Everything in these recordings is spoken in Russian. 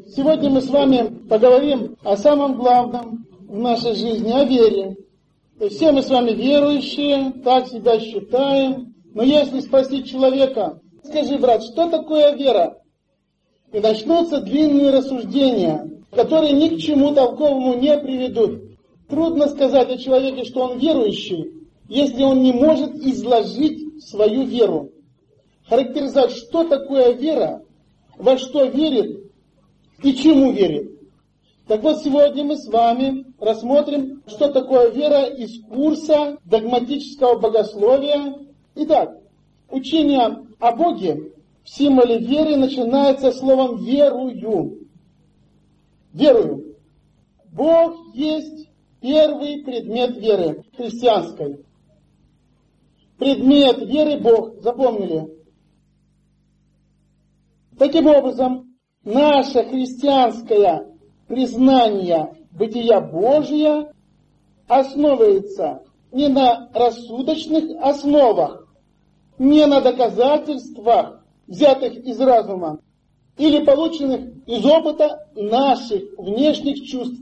Сегодня мы с вами поговорим о самом главном в нашей жизни, о вере. То есть все мы с вами верующие, так себя считаем. Но если спросить человека, скажи, брат, что такое вера? И начнутся длинные рассуждения, которые ни к чему толковому не приведут. Трудно сказать о человеке, что он верующий, если он не может изложить свою веру. Характеризовать, что такое вера, во что верит и чему верит. Так вот, сегодня мы с вами рассмотрим, что такое вера из курса догматического богословия. Итак, учение о Боге в символе веры начинается словом «верую». Верую. Бог есть первый предмет веры христианской. Предмет веры Бог. Запомнили? Таким образом, наше христианское признание бытия Божия основывается не на рассудочных основах, не на доказательствах, взятых из разума, или полученных из опыта наших внешних чувств,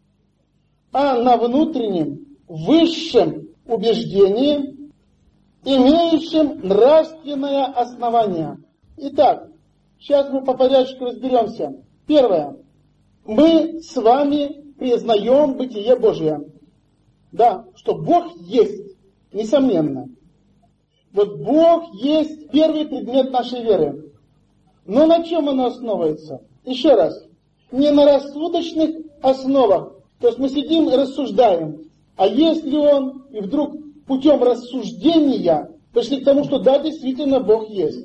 а на внутреннем, высшем убеждении, имеющем нравственное основание. Итак, сейчас мы по порядку разберемся. Первое. Мы с вами признаем бытие Божие. Да, что Бог есть, несомненно. Вот Бог есть первый предмет нашей веры. Но на чем оно основывается? Еще раз. Не на рассудочных основах. То есть мы сидим и рассуждаем. А если он и вдруг путем рассуждения пришли к тому, что да, действительно Бог есть.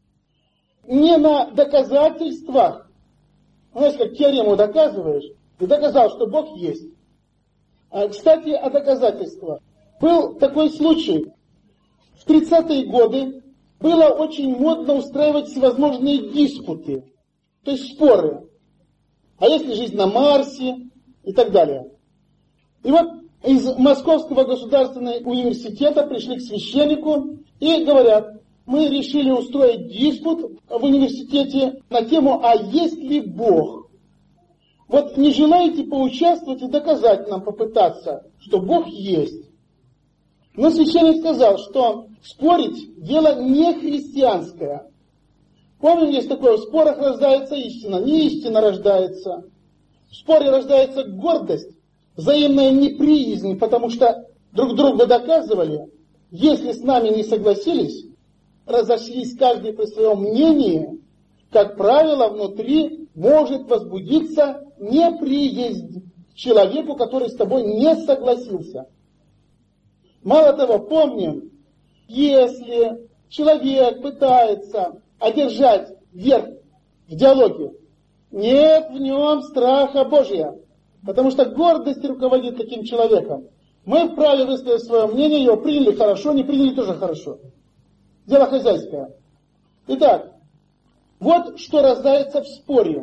Не на доказательствах. Знаешь, как теорему доказываешь, ты доказал, что Бог есть. Кстати, о доказательствах. Был такой случай. В 30-е годы было очень модно устраивать всевозможные диспуты, то есть споры. А если жизнь на Марсе и так далее. И вот из Московского государственного университета пришли к священнику и говорят, мы решили устроить диспут в университете на тему «А есть ли Бог?». Вот не желаете поучаствовать и доказать нам, попытаться, что Бог есть? Но священник сказал, что спорить дело не христианское. Помним, есть такое, в спорах рождается истина, не истина рождается. В споре рождается гордость, взаимная неприязнь, потому что друг другу доказывали, если с нами не согласились, разошлись каждый при своем мнении, как правило, внутри может возбудиться неприязнь к человеку, который с тобой не согласился. Мало того, помним, если человек пытается одержать верх в диалоге, нет в нем страха Божия, потому что гордость руководит таким человеком. Мы вправе высказать свое мнение, его приняли хорошо, не приняли тоже хорошо. Дело хозяйское. Итак, вот что рождается в споре.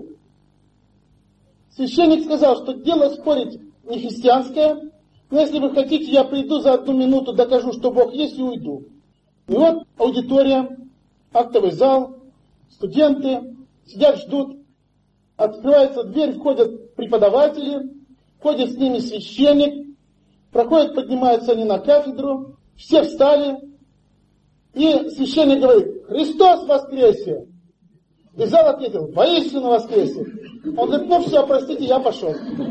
Священник сказал, что дело спорить не христианское, но если вы хотите, я приду за 1 минуту, докажу, что Бог есть, и уйду. И вот аудитория, актовый зал, студенты сидят, ждут. Открывается дверь, входят преподаватели, входит с ними священник, проходят, поднимаются они на кафедру, все встали, и священник говорит: «Христос воскресе!» И зал ответил: «Воистину воскресе!» Он говорит: «Ну все, простите, я пошел».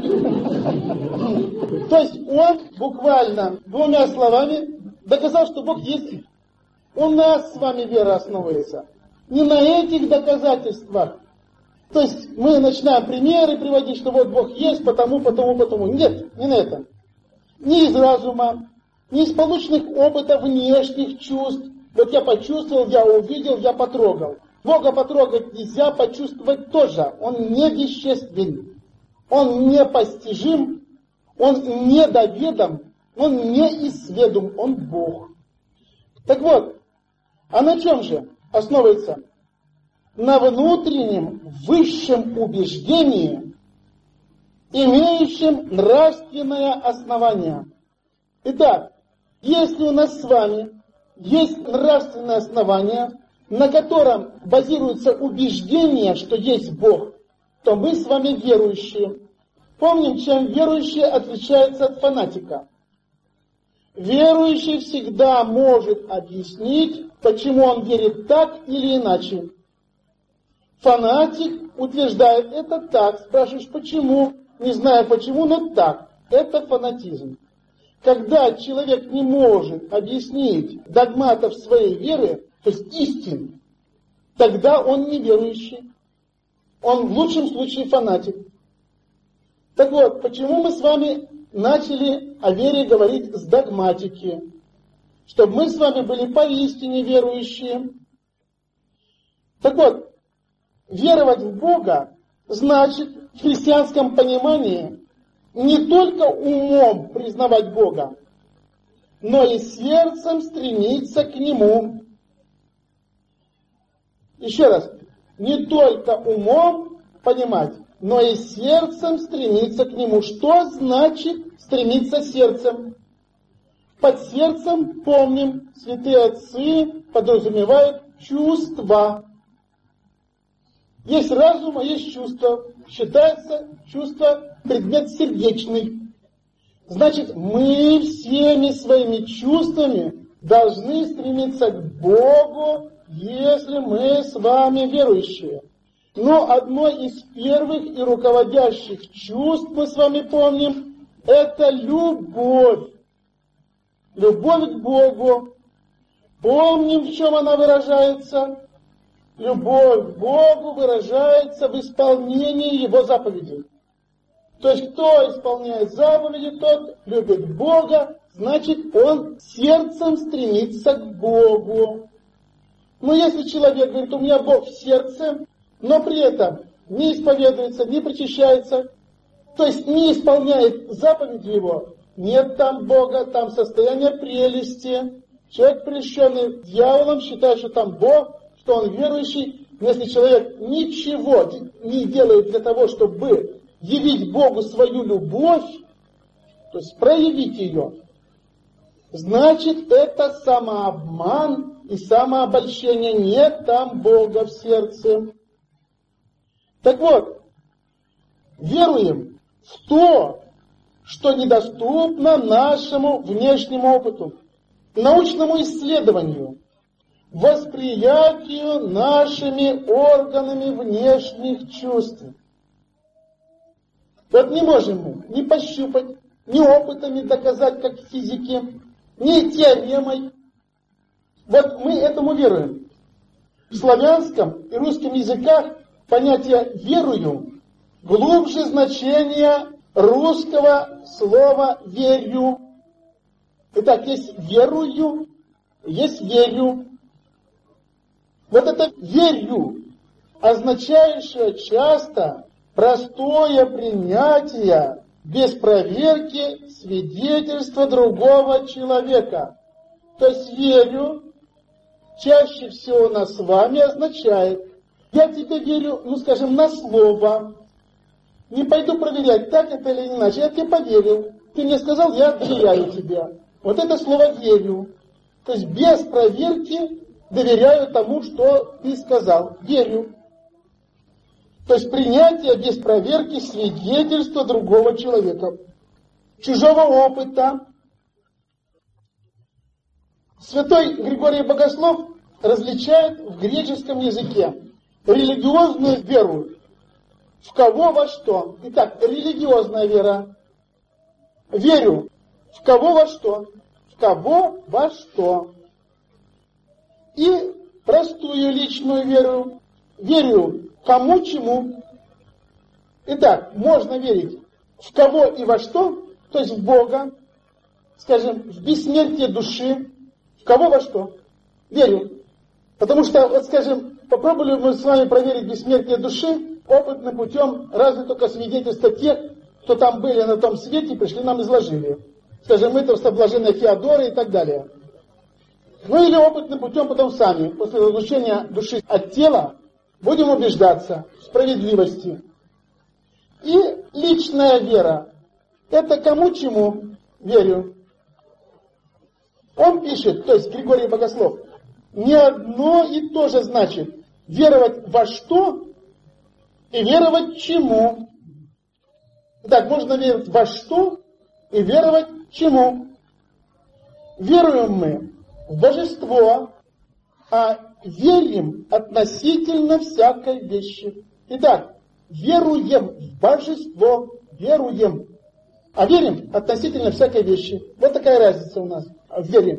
То есть он буквально 2 словами доказал, что Бог есть. У нас с вами вера основывается не на этих доказательствах. То есть мы начинаем примеры приводить, что вот Бог есть, потому. Нет, не на этом. Ни из разума, ни из полученных опыта внешних чувств. Вот я почувствовал, я увидел, я потрогал. Бога потрогать нельзя, почувствовать тоже. Он не веществен, он не постижим, он не доведом, он не исследум, он Бог. Так вот, а на чем же основывается? На внутреннем высшем убеждении, имеющем нравственное основание. Итак, если у нас с вами есть нравственное основание, на котором базируется убеждение, что есть Бог, то мы с вами верующие. Помним, чем верующий отличается от фанатика. Верующий всегда может объяснить, почему он верит так или иначе. Фанатик утверждает это так. Спрашиваешь, почему? Не знаю почему, но так. Это фанатизм. Когда человек не может объяснить догматов своей веры, то есть истин, тогда он не верующий. Он в лучшем случае фанатик. Так вот, почему мы с вами начали о вере говорить с догматики? Чтобы мы с вами были поистине верующие. Так вот, веровать в Бога значит в христианском понимании не только умом признавать Бога, но и сердцем стремиться к Нему. Еще раз, не только умом понимать, но и сердцем стремиться к Нему. Что значит стремиться сердцем? Под сердцем, помним, святые отцы подразумевают чувства. Есть разум, а есть чувство. Считается чувство предмет сердечный. Значит, мы всеми своими чувствами должны стремиться к Богу, если мы с вами верующие. Но одно из первых и руководящих чувств, мы с вами помним, это любовь. Любовь к Богу. Помним, в чем она выражается? Любовь к Богу выражается в исполнении Его заповедей. То есть, кто исполняет заповеди, тот любит Бога, значит, он сердцем стремится к Богу. Но если человек говорит, у меня Бог в сердце, но при этом не исповедуется, не причащается, то есть не исполняет заповеди Его, нет там Бога, там состояние прелести. Человек, прельщенный дьяволом, считает, что там Бог, что он верующий. Но если человек ничего не делает для того, чтобы явить Богу свою любовь, то есть проявить ее, значит, это самообман и самообольщение. Нет там Бога в сердце. Так вот, веруем в то, что недоступно нашему внешнему опыту, научному исследованию, восприятию нашими органами внешних чувств. Вот не можем мы ни пощупать, ни опытами доказать, как в физике, ни теоремой. Вот мы этому веруем. В славянском и русском языках понятие «верую» глубже значения русского слова «верю». Итак, есть «верую», есть «верю». Вот это «верю», означающее часто простое принятие без проверки свидетельства другого человека. То есть «верю» чаще всего у нас с вами означает: я тебе верю, скажем, на слово. Не пойду проверять, так это или иначе. Я тебе поверил. Ты мне сказал, я доверяю тебе. Вот это слово «верю». То есть без проверки доверяю тому, что ты сказал. Верю. То есть принятие без проверки свидетельства другого человека. Чужого опыта. Святой Григорий Богослов различает в греческом языке религиозную веру. В кого во что. Итак, религиозная вера. Верю. В кого во что. В кого во что. И простую личную веру. Верю кому чему. Итак, можно верить в кого и во что, то есть в Бога, скажем, в бессмертие души. В кого во что. Верю. Потому что, вот скажем, попробовали мы с вами проверить бессмертие души опытным путем, разве только свидетельства тех, кто там были на том свете и пришли нам изложили. Скажем, мытарство блаженной Феодоры и так далее. Ну или опытным путем потом сами, после разлучения души от тела, будем убеждаться в справедливости. И личная вера. Это кому чему верю. Он пишет, то есть Григорий Богослов, не одно и то же значит веровать во что и веровать чему? Итак, можно верить во что и веровать чему? Веруем мы в божество, а верим относительно всякой вещи. Итак, веруем в божество, веруем, а верим относительно всякой вещи. Вот такая разница у нас в вере.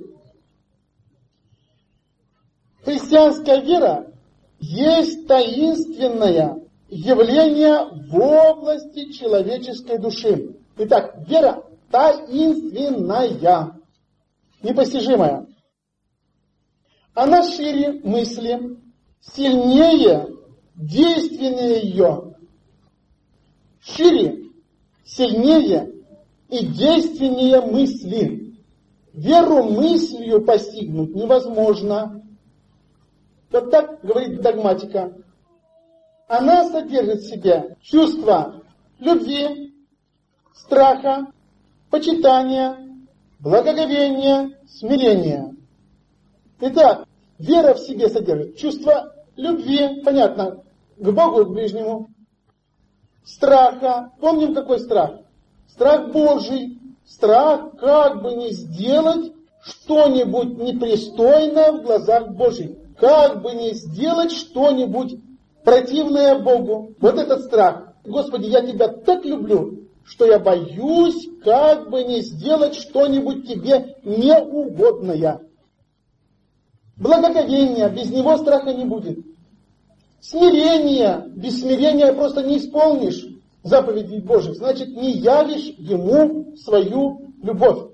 Христианская вера есть таинственное явление в области человеческой души. Итак, вера таинственная, непостижимая. Она шире мысли, сильнее действеннее ее. Шире, сильнее и действеннее мысли. Веру мыслью постигнуть невозможно. Вот так говорит догматика. Она содержит в себе чувства любви, страха, почитания, благоговения, смирения. Итак, вера в себе содержит чувство любви, понятно, к Богу и к ближнему. Страха. Помним, какой страх? Страх Божий. Страх, как бы не сделать что-нибудь непристойное в глазах Божьих. Как бы не сделать что-нибудь противное Богу. Вот этот страх. Господи, я Тебя так люблю, что я боюсь, как бы не сделать что-нибудь Тебе неугодное. Благоговение, без него страха не будет. Смирение, без смирения просто не исполнишь заповедей Божьих, значит, не явишь Ему свою любовь.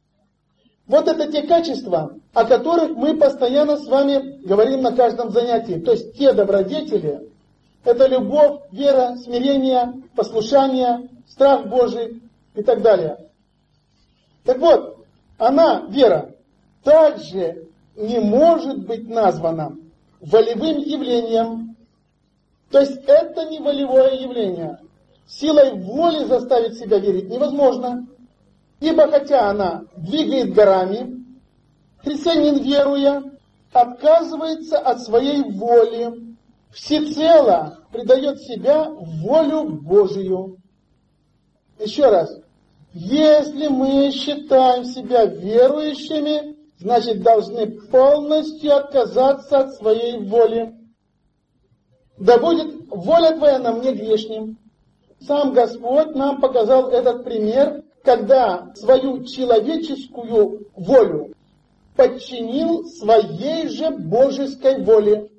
Вот это те качества, о которых мы постоянно с вами говорим на каждом занятии. То есть те добродетели, это любовь, вера, смирение, послушание, страх Божий и так далее. Так вот, она, вера, также не может быть названа волевым явлением. То есть это не волевое явление. Силой воли заставить себя верить невозможно. Ибо хотя она двигает горами, христианин, веруя, отказывается от своей воли, всецело предает себя в волю Божию. Еще раз. Если мы считаем себя верующими, значит, должны полностью отказаться от своей воли. Да будет воля Твоя на мне грешним. Сам Господь нам показал этот пример, когда свою человеческую волю подчинил своей же божеской воле.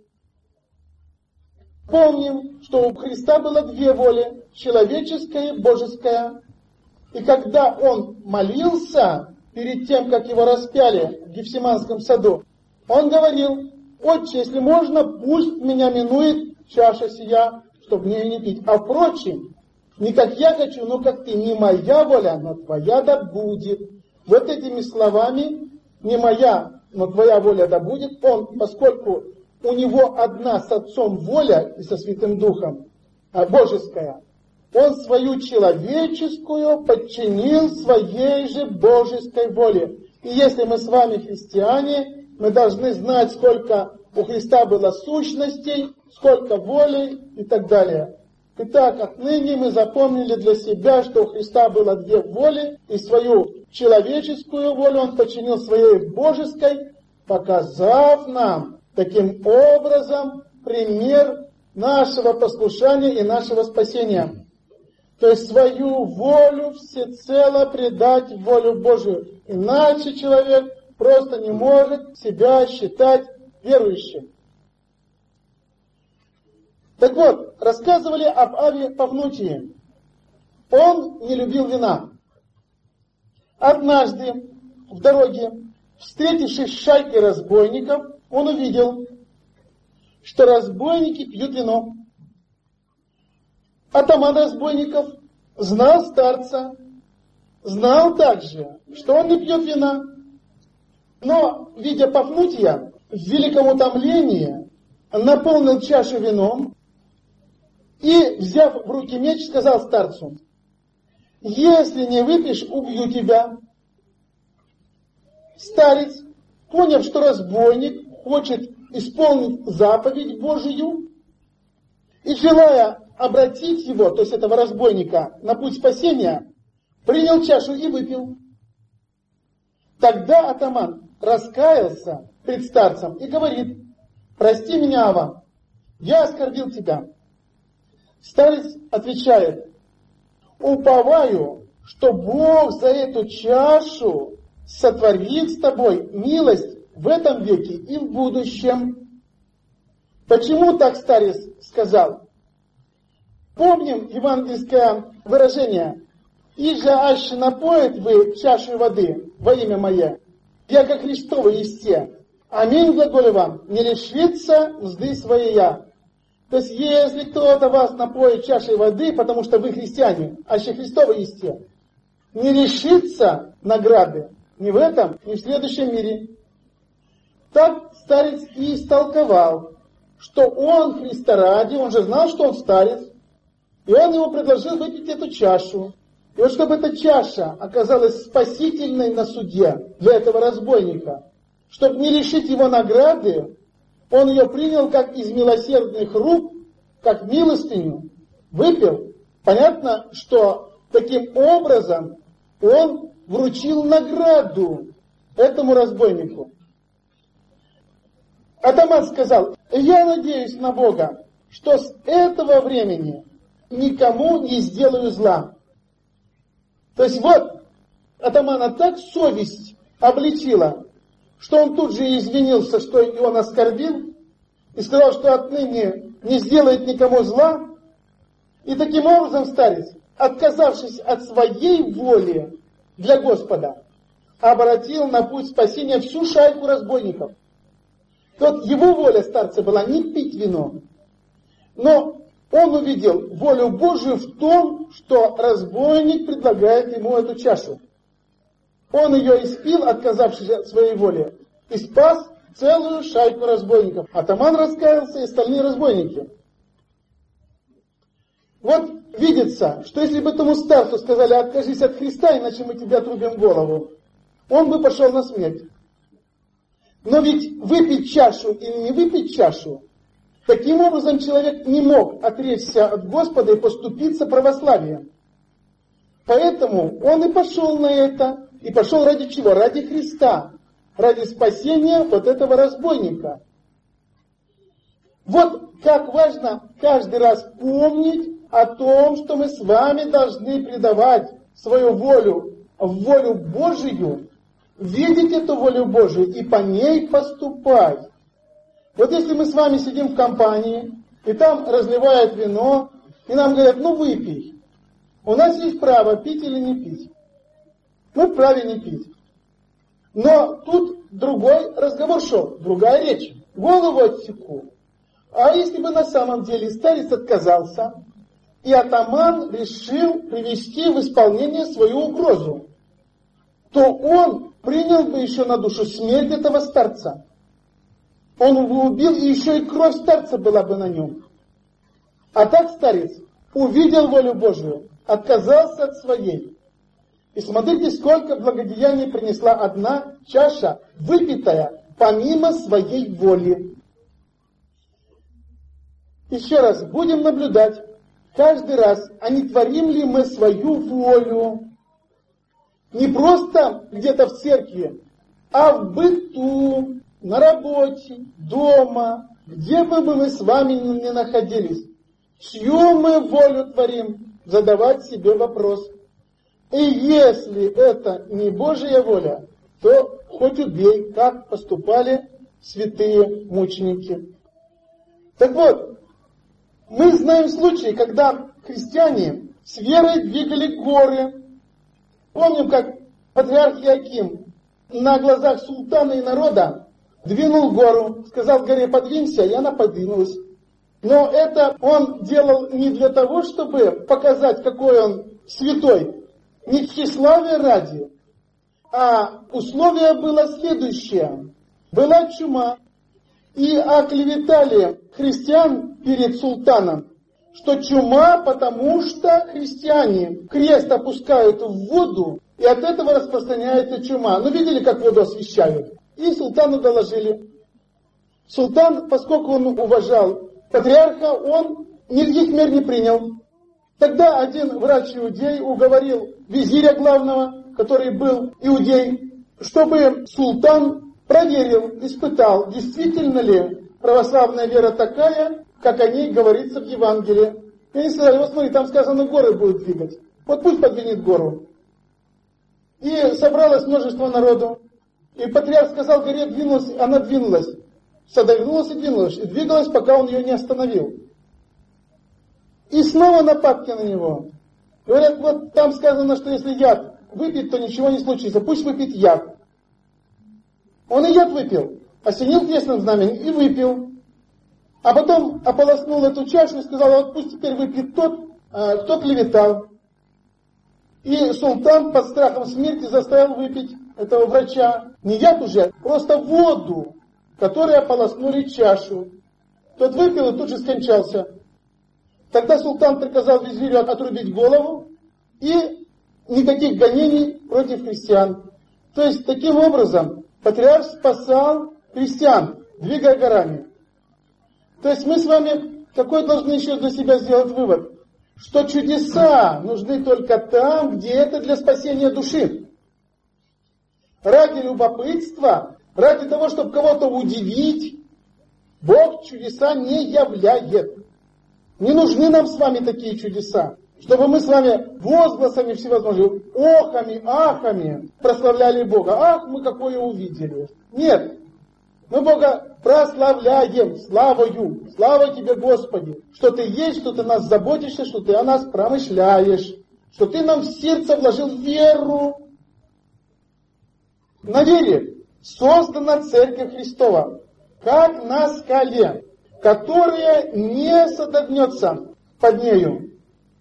Помним, что у Христа было две воли, человеческая и божеская. И когда Он молился, перед тем, как Его распяли в Гефсиманском саду, Он говорил: «Отче, если можно, пусть меня минует чаша сия, чтобы мне не пить. А впрочем, не как я хочу, но как Ты, не моя воля, но Твоя да будет». Вот этими словами, не моя, но Твоя воля да будет, Он, поскольку у Него одна с Отцом воля и со Святым Духом, божеская, Он свою человеческую подчинил своей же божеской воле. И если мы с вами христиане, мы должны знать, сколько у Христа было сущностей, сколько волей и так далее. Итак, отныне мы запомнили для себя, что у Христа было две воли, и свою человеческую волю Он подчинил своей божеской, показав нам таким образом пример нашего послушания и нашего спасения. То есть свою волю всецело предать в волю Божию. Иначе человек просто не может себя считать верующим. Так вот, рассказывали об Аве Пафнутии. Он не любил вина. Однажды в дороге, встретившись с шайкой разбойников, он увидел, что разбойники пьют вино. Атаман разбойников знал старца, знал также, что он не пьет вина. Но, видя Пафнутия, в великом утомлении наполнил чашу вином и, взяв в руки меч, сказал старцу: «Если не выпьешь, убью тебя». Старец, поняв, что разбойник хочет исполнить заповедь Божию, и желая обратить его, то есть этого разбойника, на путь спасения, принял чашу и выпил. Тогда атаман раскаялся пред старцем и говорит: прости меня, Ава, я оскорбил тебя. Старец отвечает: уповаю, что Бог за эту чашу сотворит с тобой милость в этом веке и в будущем. Почему так старец сказал? Помним евангельское выражение: «Иже аще напоит вы чашу воды во имя Мое, яко Христово есте, аминь глаголю вам, не лишится мзды своей я». То есть, если кто-то вас напоит чашей воды, потому что вы христиане, аще Христово есте, не лишится награды ни в этом, ни в следующем мире. Так старец и истолковал, что он Христа ради, он же знал, что он старец, и он ему предложил выпить эту чашу. И вот чтобы эта чаша оказалась спасительной на суде для этого разбойника, чтобы не лишить его награды, он ее принял как из милосердных рук, как милостыню, выпил. Понятно, что таким образом он вручил награду этому разбойнику. Атаман сказал: я надеюсь на Бога, что с этого времени никому не сделаю зла. То есть вот атамана так совесть обличила, что он тут же извинился, что он оскорбил, и сказал, что отныне не сделает никому зла. И таким образом старец, отказавшись от своей воли для Господа, обратил на путь спасения всю шайку разбойников. Вот его воля старца была не пить вино, но он увидел волю Божию в том, что разбойник предлагает ему эту чашу. Он ее испил, отказавшись от своей воли, и спас целую шайку разбойников. Атаман раскаялся, и остальные разбойники. Вот видится, что если бы этому старцу сказали: откажись от Христа, иначе мы тебе отрубим голову, он бы пошел на смерть. Но ведь выпить чашу или не выпить чашу, таким образом человек не мог отречься от Господа и поступиться православием. Поэтому он и пошел на это. И пошел ради чего? Ради Христа. Ради спасения вот этого разбойника. Вот как важно каждый раз помнить о том, что мы с вами должны предавать свою волю в волю Божию, видеть эту волю Божию и по ней поступать. Вот если мы с вами сидим в компании, и там разливают вино, и нам говорят: ну выпей. У нас есть право пить или не пить. Мы вправе не пить. Но тут другой разговор шел, другая речь. Голову отсеку. А если бы на самом деле старец отказался, и атаман решил привести в исполнение свою угрозу, то он принял бы еще на душу смерть этого старца. Он бы убил, и еще и кровь старца была бы на нем. А так старец увидел волю Божию, отказался от своей. И смотрите, сколько благодеяний принесла одна чаша, выпитая помимо своей воли. Еще раз, будем наблюдать каждый раз, а не творим ли мы свою волю. Не просто где-то в церкви, а в быту, на работе, дома, где бы мы с вами ни находились. Чью мы волю творим? Задавать себе вопрос. И если это не Божья воля, то хоть убей, как поступали святые мученики. Так вот, мы знаем случаи, когда христиане с верой двигали горы. Помним, как патриарх Иоаким на глазах султана и народа двинул гору, сказал горе: подвинься, и она подвинулась. Но это он делал не для того, чтобы показать, какой он святой, не тщеславия ради, а условие было следующее. Была чума, и оклеветали христиан перед султаном, что чума, потому что христиане крест опускают в воду, и от этого распространяется чума. Ну, видели, как воду освещают? И султану доложили. Султан, поскольку он уважал патриарха, он никаких мер не принял. Тогда один врач-иудей уговорил визиря главного, который был иудей, чтобы султан проверил, испытал, действительно ли православная вера такая, как о ней говорится в Евангелии. И они сказали: вот смотри, там сказано, горы будут двигать. Вот пусть подвинет гору. И собралось множество народу. И патриарх сказал горе, двинулась, она двинулась. Содогнулась и двинулась. И двигалась, пока он ее не остановил. И снова нападки на него. Говорят, вот там сказано, что если яд выпить, то ничего не случится. Пусть выпьет яд. Он и яд выпил. Осенил крестным знаменем и выпил. А потом ополоснул эту чашу и сказал: вот пусть теперь выпьет тот, кто клеветал. И султан под страхом смерти заставил выпить этого врача не яд уже, просто воду, которой ополоснули чашу. Тот выпил и тут же скончался. Тогда султан приказал визирю отрубить голову и никаких гонений против христиан. То есть таким образом патриарх спасал христиан, двигая горами. То есть мы с вами какой должны еще для себя сделать вывод? Что чудеса нужны только там, где это для спасения души. Ради любопытства, ради того, чтобы кого-то удивить, Бог чудеса не являет. Не нужны нам с вами такие чудеса, чтобы мы с вами возгласами всевозможными, охами, ахами прославляли Бога. Ах, мы какое увидели. Нет. Мы Бога прославляем славою. Слава Тебе, Господи, что Ты есть, что Ты нас заботишься, что Ты о нас промышляешь, что Ты нам в сердце вложил веру. На вере создана Церковь Христова, как на скале, которая не содрогнется под нею.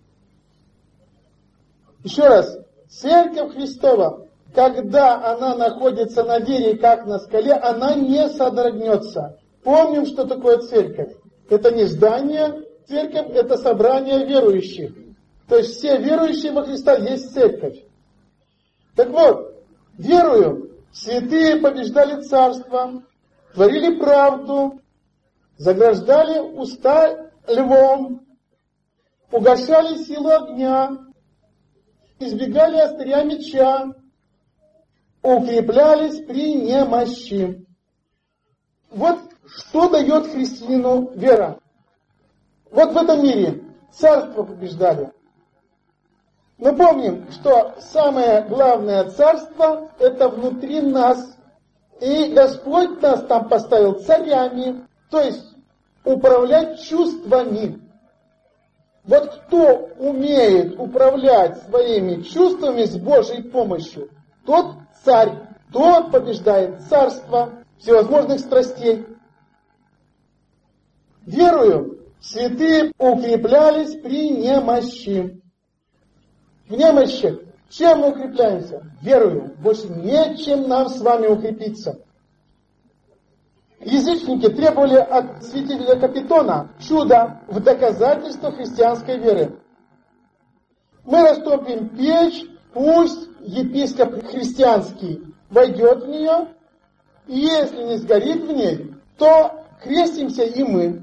Еще раз, Церковь Христова, когда она находится на вере, как на скале, она не содрогнется. Помним, что такое церковь. Это не здание, церковь — это собрание верующих. То есть все верующие во Христа есть церковь. Так вот, верую, святые побеждали царство, творили правду, заграждали уста львом, угошали силу огня, избегали острия меча, укреплялись при немощи. Вот что дает христианину вера. Вот в этом мире царство побеждали. Мы помним, что самое главное царство — это внутри нас. И Господь нас там поставил царями, то есть управлять чувствами. Вот кто умеет управлять своими чувствами с Божьей помощью, тот царь, тот побеждает царство всевозможных страстей. Верую, святые укреплялись при немощи. В немощи чем мы укрепляемся? Верую. Больше нечем нам с вами укрепиться. Язычники требовали от святителя Капитона чуда в доказательство христианской веры. Мы растопим печь, пусть епископ христианский войдет в нее, и если не сгорит в ней, то крестимся и мы.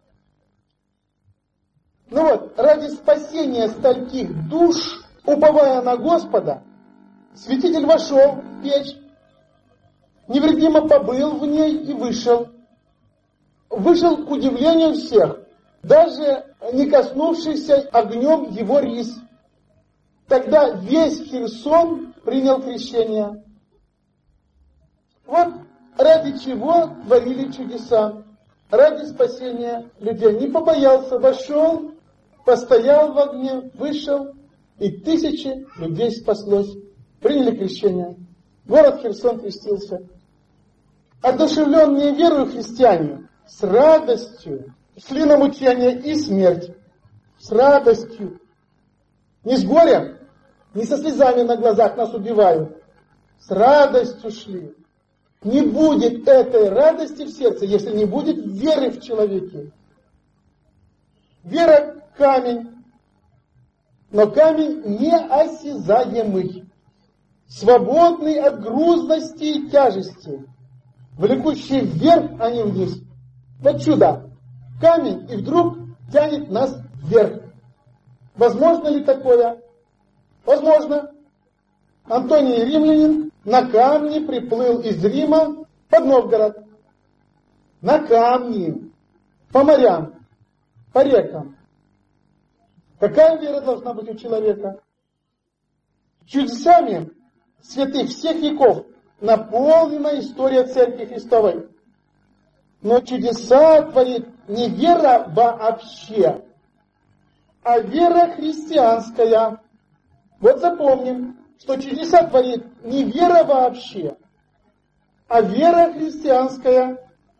Ну вот, ради спасения стольких душ, уповая на Господа, святитель вошел в печь, невредимо побыл в ней и вышел. Вышел к удивлению всех, даже не коснувшийся огнем его рис. Тогда весь Херсон принял крещение. Вот ради чего творили чудеса. Ради спасения людей. Не побоялся, вошел, постоял в огне, вышел, и тысячи людей спаслось. Приняли крещение. Город Херсон крестился. Одушевленные верою христиане с радостью шли на мучения и смерть. С радостью. Не с горем, не со слезами на глазах нас убивают. С радостью шли. Не будет этой радости в сердце, если не будет веры в человеке. Вера – камень, но камень неосязаемый, свободный от грузности и тяжести, влекущий вверх, а не вниз. Вот чудо. Камень, и вдруг тянет нас вверх. Возможно ли такое? Возможно. Антоний Римлянин на камне приплыл из Рима под Новгород. На камне. По морям. По рекам. Какая вера должна быть у человека? Чудесами святых всех веков наполнена история Церкви Христовой. Но чудеса творит не вера вообще, а вера христианская. Вот запомним, что чудеса творит не вера вообще, а вера христианская.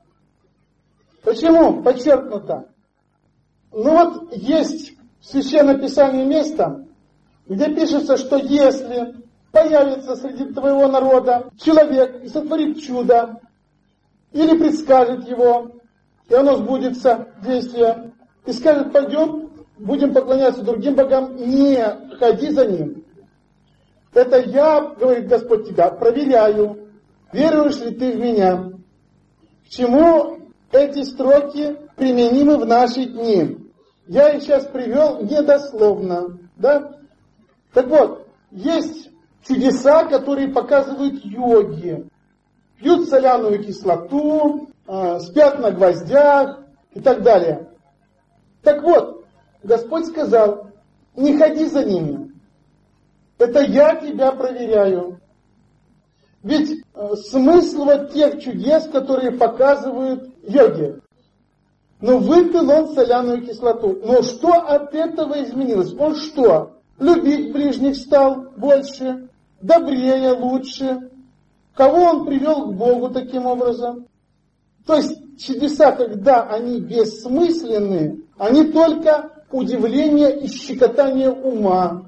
Почему подчеркнуто? Ну вот есть в Священном Писании место, где пишется, что если появится среди твоего народа человек и сотворит чудо, или предскажет его, и оно сбудется, действие, и скажет: пойдем, будем поклоняться другим богам, не ходи за ним. Это я, говорит Господь, тебя проверяю, веруешь ли ты в меня. К чему эти строки применимы в наши дни? Я их сейчас привел недословно. Да? Так вот, есть чудеса, которые показывают йоги. Пьют соляную кислоту, спят на гвоздях и так далее. Так вот, Господь сказал: не ходи за ними. Это я тебя проверяю. Ведь смысл вот тех чудес, которые показывают йоги. Но выпил он соляную кислоту. Но что от этого изменилось? Он что? Любить ближних стал больше, добрее, лучше. Кого он привел к Богу таким образом? То есть чудеса, когда они бессмысленны, они только удивление и щекотание ума.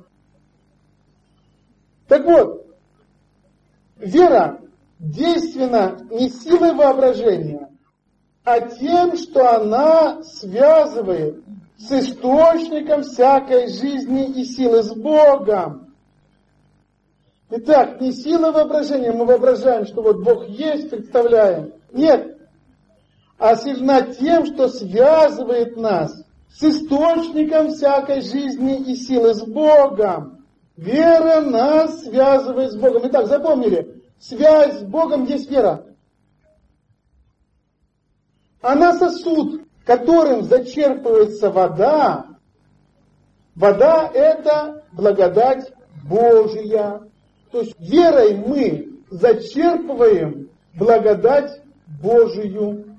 Так вот, вера действенна не силой воображения, а тем, что она связывает с источником всякой жизни и силы, с Богом. Итак, не сила воображения, мы воображаем, что вот Бог есть, представляем. Нет. А сильна тем, что связывает нас с источником всякой жизни и силы, с Богом. Вера нас связывает с Богом. Итак, запомнили, связь с Богом есть вера. Она сосуд, которым зачерпывается вода. Вода – это благодать Божия. То есть верой мы зачерпываем благодать Божию.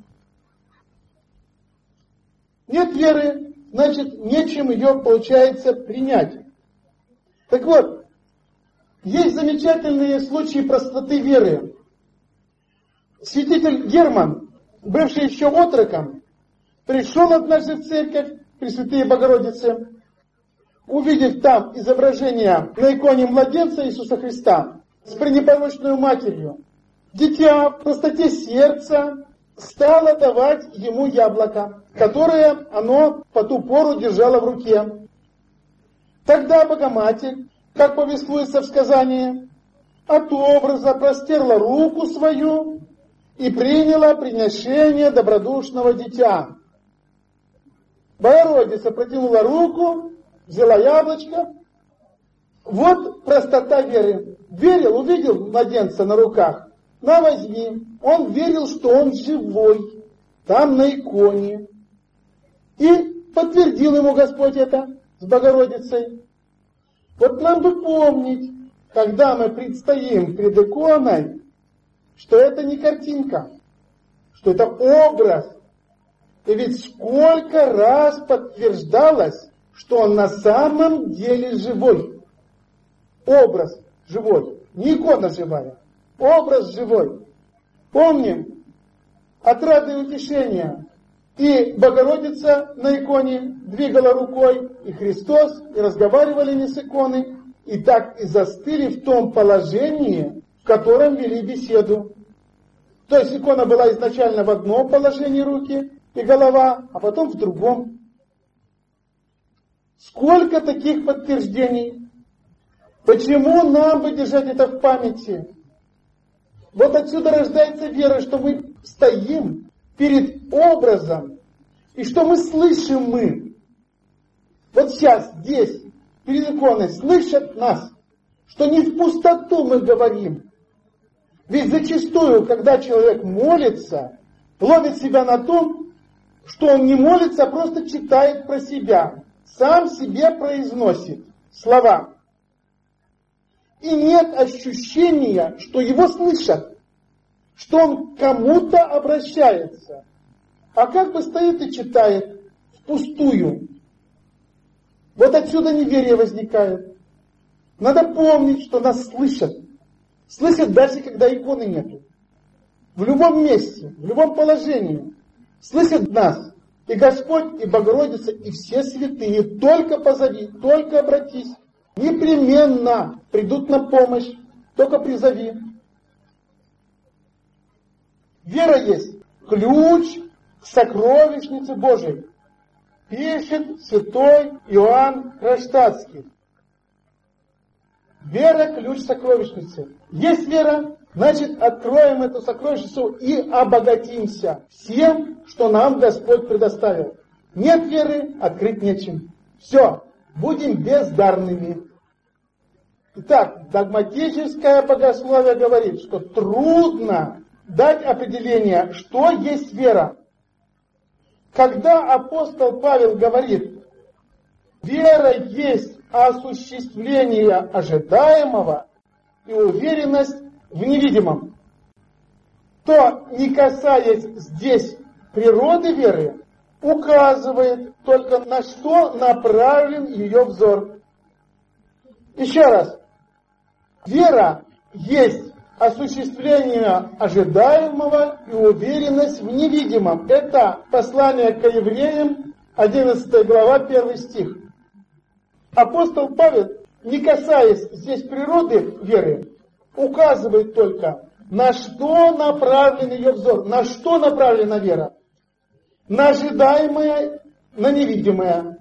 Нет веры, значит, нечем ее, получается, принять. Так вот, есть замечательные случаи простоты веры. Святитель Герман, бывший еще отроком, пришел однажды в церковь Пресвятые Богородицы, увидев там изображение на иконе младенца Иисуса Христа с пренепорочной матерью, дитя в простоте сердца стало давать ему яблоко, которое оно по ту пору держало в руке. Тогда Богоматерь, как повествуется в сказании, от образа простерла руку свою и приняла приношение добродушного дитя. Богородица протянула руку, взяла яблочко. Вот простота веры. Верил, увидел младенца на руках. На, возьми. Он верил, что он живой. Там на иконе. И подтвердил ему Господь это с Богородицей. Вот нам бы помнить, когда мы предстоим пред иконой, что это не картинка, что это образ. И ведь сколько раз подтверждалось, что он на самом деле живой. Образ живой. Не икона живая. Образ живой. Помним, отрады и утешения. И Богородица на иконе двигала рукой, и Христос, и разговаривали не с иконой, и так и застыли в том положении, в котором вели беседу. То есть икона была изначально в одном положении руки и голова, а потом в другом. Сколько таких подтверждений? Почему нам бы держать это в памяти? Вот отсюда рождается вера, что мы стоим перед образом, и что мы слышим мы. вот сейчас здесь, перед иконой, слышат нас, что не в пустоту мы говорим. Ведь зачастую, когда человек молится, ловит себя на том, что он не молится, а просто читает про себя, сам себе произносит слова. И нет ощущения, что его слышат, что он к кому-то обращается, а как бы стоит и читает впустую. Вот отсюда неверие возникает. Надо помнить, что нас слышат. Слышат даже, когда иконы нету. В любом месте, в любом положении. Слышат нас. И Господь, и Богородица, и все святые. Только позови, только обратись. Непременно придут на помощь. Только призови. Вера есть ключ к сокровищнице Божией. Пишет святой Иоанн Кронштадтский. Вера – ключ сокровищницы. Есть вера, значит, откроем эту сокровищницу и обогатимся всем, что нам Господь предоставил. Нет веры, открыть нечем. Все, будем бездарными. Итак, догматическое богословие говорит, что трудно дать определение, что есть вера. Когда апостол Павел говорит, вера есть осуществление ожидаемого и уверенность в невидимом, то, не касаясь здесь природы веры, указывает только на что направлен ее взор. Еще раз. Вера есть осуществление ожидаемого и уверенность в невидимом. Это послание к евреям, 11 глава, 1 стих. Апостол Павел, не касаясь здесь природы веры, указывает только, на что направлен ее взор, на что направлена вера. На ожидаемое, на невидимое.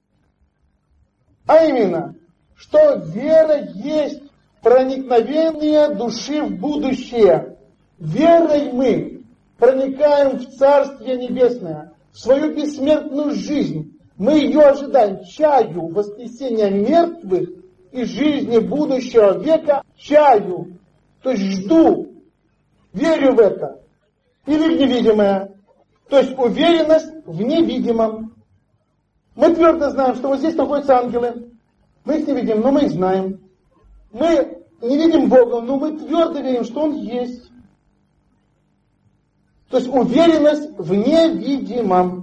А именно, что вера есть проникновение души в будущее. Верой мы проникаем в Царствие Небесное, в свою бессмертную жизнь. Мы ее ожидаем, чаю воскресения мертвых и жизни будущего века, чаю, то есть жду, верю в это, или в невидимое, то есть уверенность в невидимом. Мы твердо знаем, что вот здесь находятся ангелы, мы их не видим, но мы их знаем. Мы не видим Бога, но мы твердо верим, что Он есть. То есть уверенность в невидимом.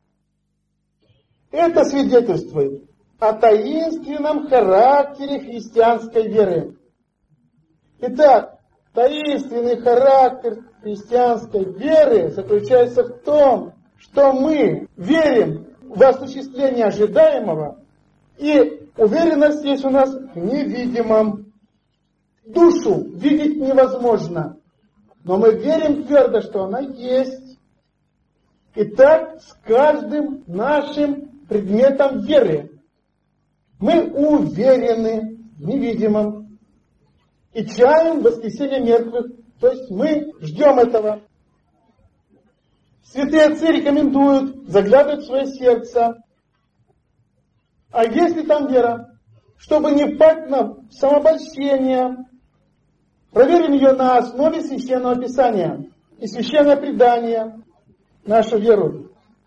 Это свидетельствует о таинственном характере христианской веры. Итак, таинственный характер христианской веры заключается в том, что мы верим в осуществление ожидаемого, и уверенность есть у нас в невидимом. Душу видеть невозможно, но мы верим твердо, что она есть. И так с каждым нашим предметом веры. Мы уверены в невидимом и чаем воскресения мертвых. То есть мы ждем этого. Святые отцы рекомендуют заглядывать в свое сердце. А если там вера, чтобы не впасть на самообольщение, проверим ее на основе Священного Писания и Священное предание, нашу веру.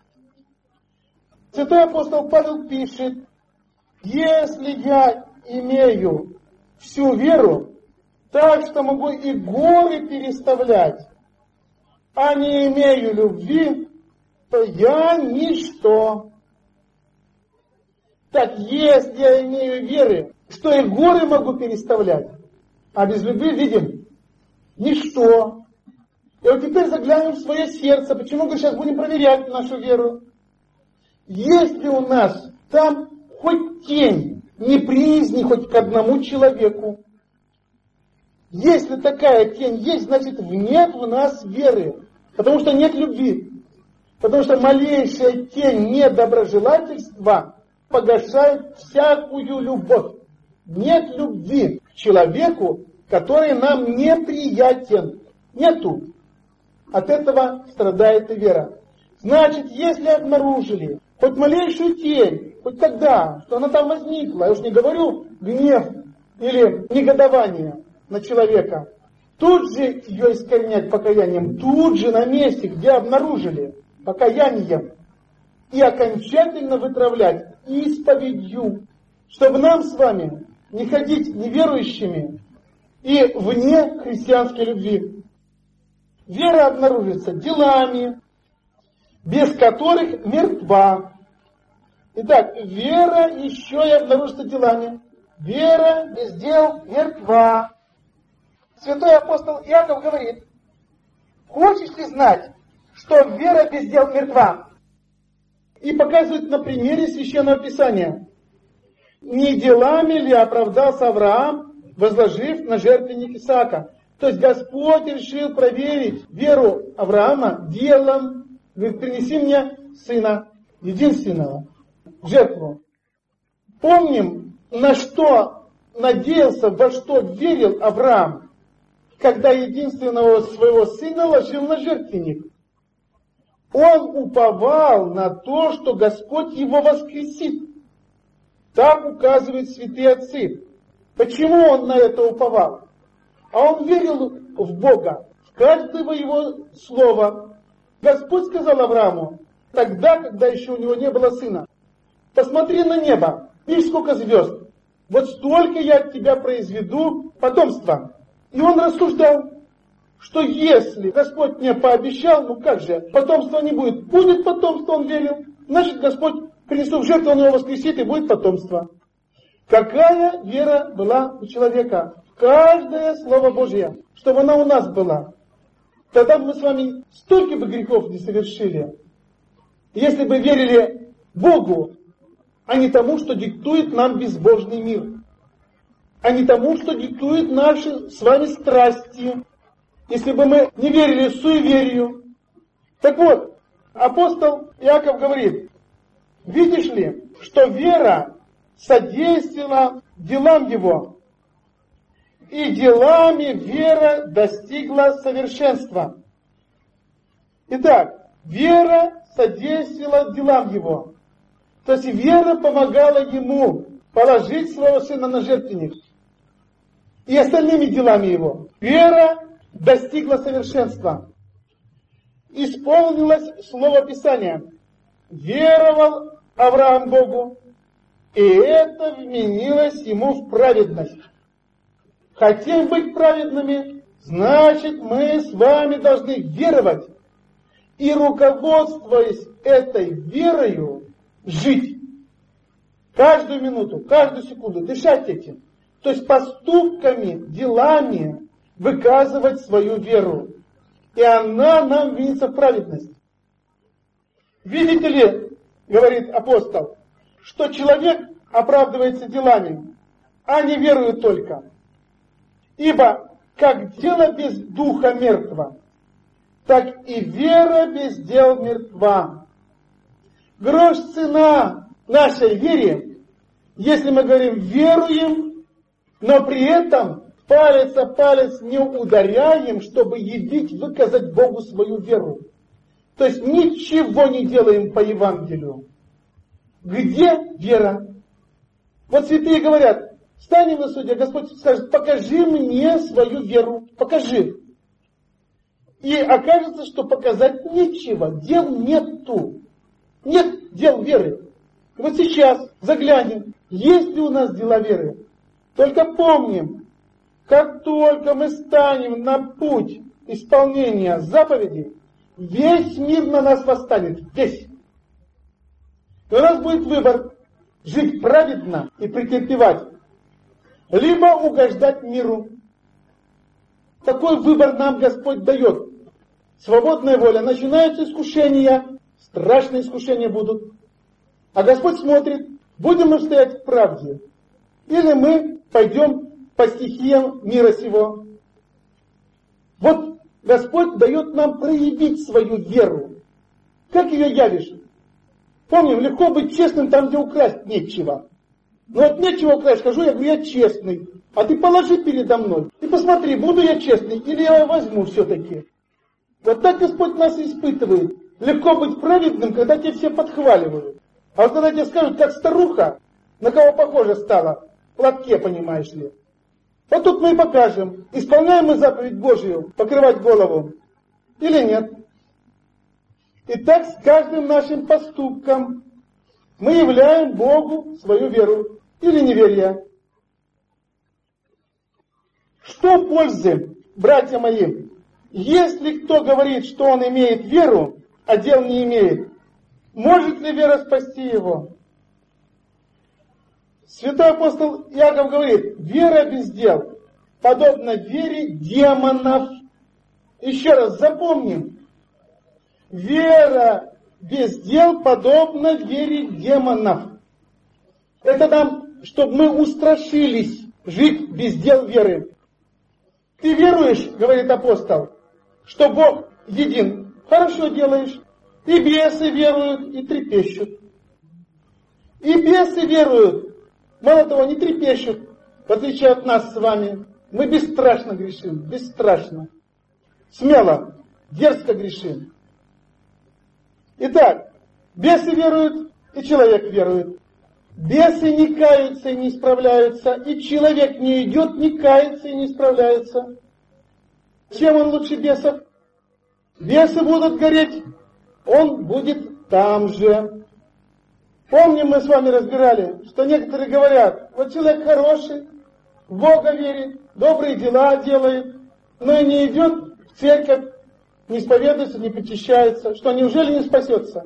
Святой апостол Павел пишет, если я имею всю веру, так что могу и горы переставлять, а не имею любви, то я ничто. Так, если я имею веры, что и горы могу переставлять, а без любви, видим, ничто. И вот теперь заглянем в свое сердце. Почему мы сейчас будем проверять нашу веру? Есть ли у нас там хоть тень неприязни хоть к одному человеку? Если такая тень есть, значит нет в нас веры. Потому что нет любви. Потому что малейшая тень недоброжелательства погашает всякую любовь. Нет любви к человеку, который нам неприятен. Нету. От этого страдает и вера. Значит, если обнаружили хоть малейшую тень хоть тогда, что она там возникла, я уж не говорю гнев или негодование на человека, тут же ее искоренять покаянием, тут же на месте, где обнаружили покаянием, и окончательно вытравлять исповедью, чтобы нам с вами не ходить неверующими и вне христианской любви. Вера обнаружится делами, без которых мертва. Итак, вера еще и обнаружится делами. Вера без дел мертва. Святой апостол Иаков говорит: хочешь ли знать, что вера без дел мертва? И показывает на примере Священного Писания. Не делами ли оправдался Авраам, возложив на жертвенник Исаака? То есть Господь решил проверить веру Авраама делом. Говорит: принеси мне сына, единственного, в жертву. Помним, на что надеялся, во что верил Авраам, когда единственного своего сына ложил на жертвенник. Он уповал на то, что Господь его воскресит. Так указывают святые отцы. Почему он на это уповал? А он верил в Бога, в каждого его слова. Господь сказал Аврааму, тогда, когда еще у него не было сына: посмотри на небо, видишь, сколько звезд. Вот столько я от тебя произведу потомства. И он рассуждал, что если Господь мне пообещал, ну как же, потомства не будет. Будет потомство, он верил. Значит, Господь принесу в жертву, он его воскресит, и будет потомство. Какая вера была у человека? Каждое Слово Божье, чтобы она у нас была. Тогда мы с вами столько бы грехов не совершили, если бы верили Богу, а не тому, что диктует нам безбожный мир, а не тому, что диктует наши с вами страсти, если бы мы не верили в суеверию. Так вот, апостол Иаков говорит: видишь ли, что вера содействовала делам его, и делами вера достигла совершенства. Итак, вера содействовала делам его. То есть вера помогала ему положить своего сына на жертвенник. И остальными делами его. Вера достигла совершенства. Исполнилось слово Писания: веровал Авраам Богу, и это вменилось ему в праведность. Хотим быть праведными, значит, мы с вами должны веровать и, руководствуясь этой верою, жить. Каждую минуту, каждую секунду дышать этим. То есть поступками, делами выказывать свою веру. И она нам винится в праведность. Видите ли, говорит апостол, что человек оправдывается делами, а не верою только. Ибо как дело без духа мертво, так и вера без дел мертва. Грош цена нашей вере, если мы говорим веруем, но при этом палец о палец не ударяем, чтобы явить, выказать Богу свою веру. То есть ничего не делаем по Евангелию. Где вера? Вот святые говорят: станем на суде, Господь скажет: покажи мне свою веру, покажи. И окажется, что показать нечего, дел нету. Нет дел веры. Вот сейчас заглянем, есть ли у нас дела веры. Только помним, как только мы станем на путь исполнения заповедей, весь мир на нас восстанет, весь. И у нас будет выбор: жить праведно и претерпевать, либо угождать миру. Такой выбор нам Господь дает. Свободная воля. Начинаются искушения, страшные искушения будут. А Господь смотрит, будем мы стоять в правде, или мы пойдем по стихиям мира сего. Вот Господь дает нам проявить свою веру. Как ее явишь? Помним, легко быть честным там, где украсть нечего. Но вот нечего украсть, скажу, я говорю, я честный. А ты положи передо мной и посмотри, буду я честный или я возьму все-таки. Вот так Господь нас испытывает. Легко быть праведным, когда тебя все подхваливают. А вот когда тебе скажут, как старуха, на кого похоже стала, в платке, понимаешь ли. Вот тут мы и покажем, исполняем мы заповедь Божию, покрывать голову, или нет. И так с каждым нашим поступком мы являем Богу свою веру или неверие. Что пользы, братья мои, если кто говорит, что он имеет веру, а дел не имеет, может ли вера спасти его? Святой апостол Иаков говорит, вера без дел подобна вере демонов. Еще раз запомним, вера без дел подобна вере демонов. Это нам, чтобы мы устрашились жить без дел веры. Ты веруешь, говорит апостол, что Бог един. Хорошо делаешь. И бесы веруют, и трепещут. И бесы веруют. Мало того, не трепещут, в отличие от нас с вами. Мы бесстрашно грешим, бесстрашно. Смело, дерзко грешим. Итак, бесы веруют, и человек верует. Бесы не каются и не исправляются, и человек не идет, не кается и не исправляется. Чем он лучше бесов? Бесы будут гореть, он будет там же. Помним, мы с вами разбирали, что некоторые говорят, вот человек хороший, в Бога верит, добрые дела делает, но и не идет в церковь, не исповедуется, не причащается, что неужели не спасется?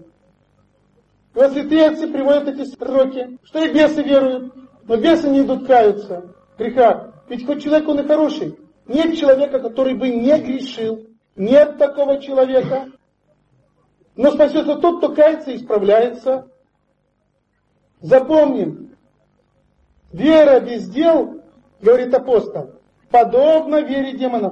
И вот святые отцы приводят эти строки, что и бесы веруют, но бесы не идут каются в грехах. Ведь хоть человек он и хороший, нет человека, который бы не грешил, нет такого человека. Но спасется тот, кто кается и исправляется. Запомним, вера без дел, говорит апостол, подобна вере демонов.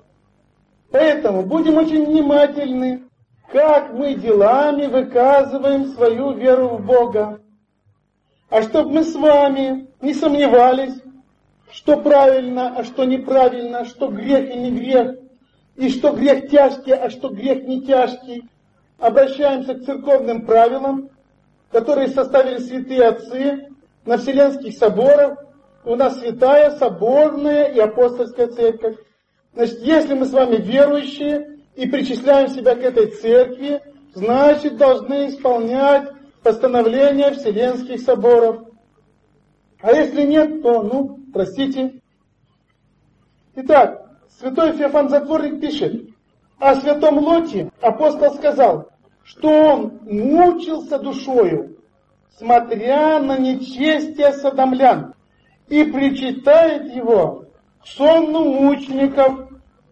Поэтому будем очень внимательны, как мы делами выказываем свою веру в Бога. А чтобы мы с вами не сомневались, что правильно, а что неправильно, что грех и не грех, и что грех тяжкий, а что грех не тяжкий, обращаемся к церковным правилам, которые составили святые отцы на Вселенских соборах. У нас святая, соборная и апостольская церковь. Значит, если мы с вами верующие и причисляем себя к этой церкви, значит, должны исполнять постановления Вселенских соборов. А если нет, то, простите. Итак, святой Феофан Затворник пишет, о святом Лоте апостол сказал, что он мучился душою, смотря на нечестие содомлян, и причитает его к сонну мучеников.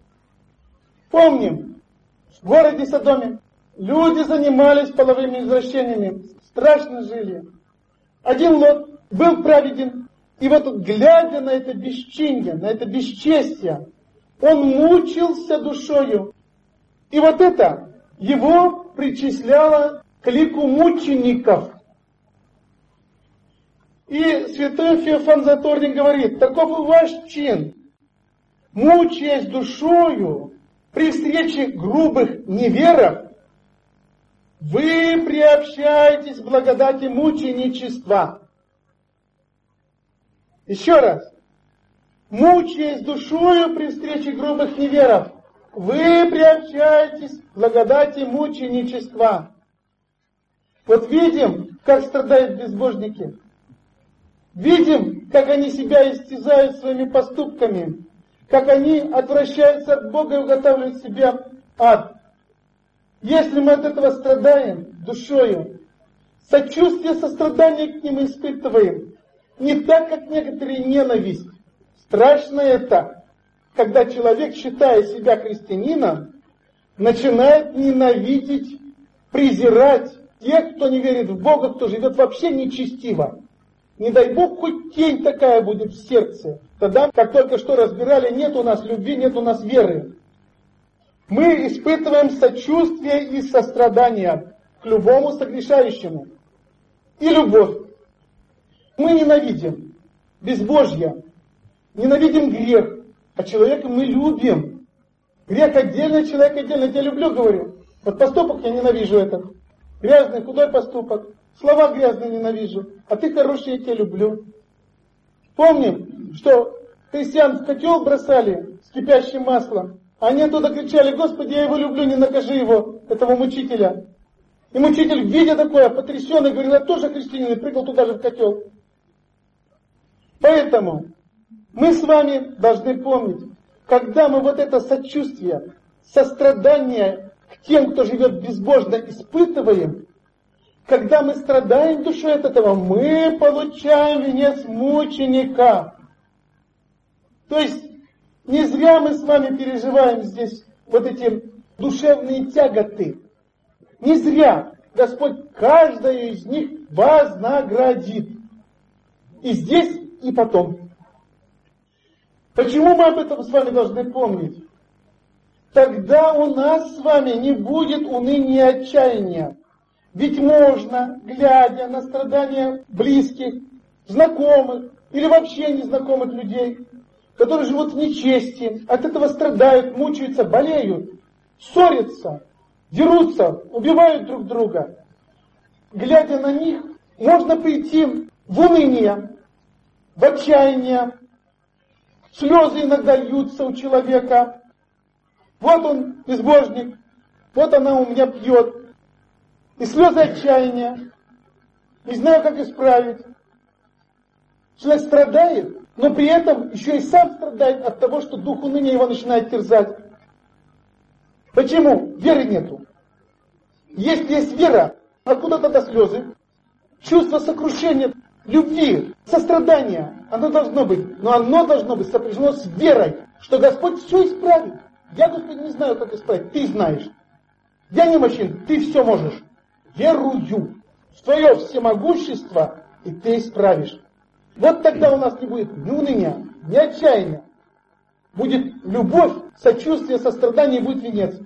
Помним, в городе Содоме люди занимались половыми извращениями, страшно жили. Один Лот был праведен, и вот глядя на это бесчинье, на это бесчестие, он мучился душою. И вот это его причисляло к лику мучеников. И святой Феофан Затворник говорит, таков и ваш чин, мучаясь душою при встрече грубых неверов, вы приобщаетесь к благодати мученичества. Еще раз. Мучаясь душою при встрече грубых неверов, вы приобщаетесь к благодати мученичества. Вот видим, как страдают безбожники. Видим, как они себя истязают своими поступками, как они отвращаются от Бога и уготавливают себе ад. Если мы от этого страдаем душою, сочувствие, сострадание к ним испытываем, не так, как некоторые ненависть. Страшно это, когда человек, считая себя христианином, начинает ненавидеть, презирать тех, кто не верит в Бога, кто живет вообще нечестиво. Не дай Бог, хоть тень такая будет в сердце. Тогда, как только что разбирали, нет у нас любви, нет у нас веры. Мы испытываем сочувствие и сострадание к любому согрешающему. И любовь. Мы ненавидим безбожье, ненавидим грех, а человека мы любим. Грех отдельно, человек отдельно. Я тебя люблю, говорю. Вот поступок я ненавижу этот. Грязный, худой поступок. Слова грязные ненавижу, а ты хороший, я тебя люблю. Помним, что христиан в котел бросали с кипящим маслом, а они оттуда кричали: Господи, я его люблю, не накажи его, этого мучителя. И мучитель, видя такое, потрясенный, говорил: я тоже христианин, и прыгал туда же в котел. Поэтому мы с вами должны помнить, когда мы вот это сочувствие, сострадание к тем, кто живет безбожно, испытываем, когда мы страдаем душой от этого, мы получаем венец мученика. То есть не зря мы с вами переживаем здесь вот эти душевные тяготы. Не зря Господь каждую из них вознаградит. И здесь, и потом. Почему мы об этом с вами должны помнить? Тогда у нас с вами не будет уныния и отчаяния. Ведь можно, глядя на страдания близких, знакомых или вообще незнакомых людей, которые живут в нечестии, от этого страдают, мучаются, болеют, ссорятся, дерутся, убивают друг друга. Глядя на них, можно прийти в уныние, в отчаяние. Слезы иногда льются у человека. Вот он, безбожник, вот она у меня пьет. И слезы отчаяния. Не знаю, как исправить. Человек страдает, но при этом еще и сам страдает от того, что дух уныния его начинает терзать. Почему? Веры нету. Если есть вера, откуда тогда слезы? Чувство сокрушения, любви, сострадания. Оно должно быть. Но оно должно быть сопряжено с верой, что Господь все исправит. Я, Господь, не знаю, как исправить. Ты знаешь. Я немощен, ты все можешь. Верую в твое всемогущество, и ты исправишь. Вот тогда у нас не будет ни уныния, ни отчаяния. Будет любовь, сочувствие, сострадание, и будет венец.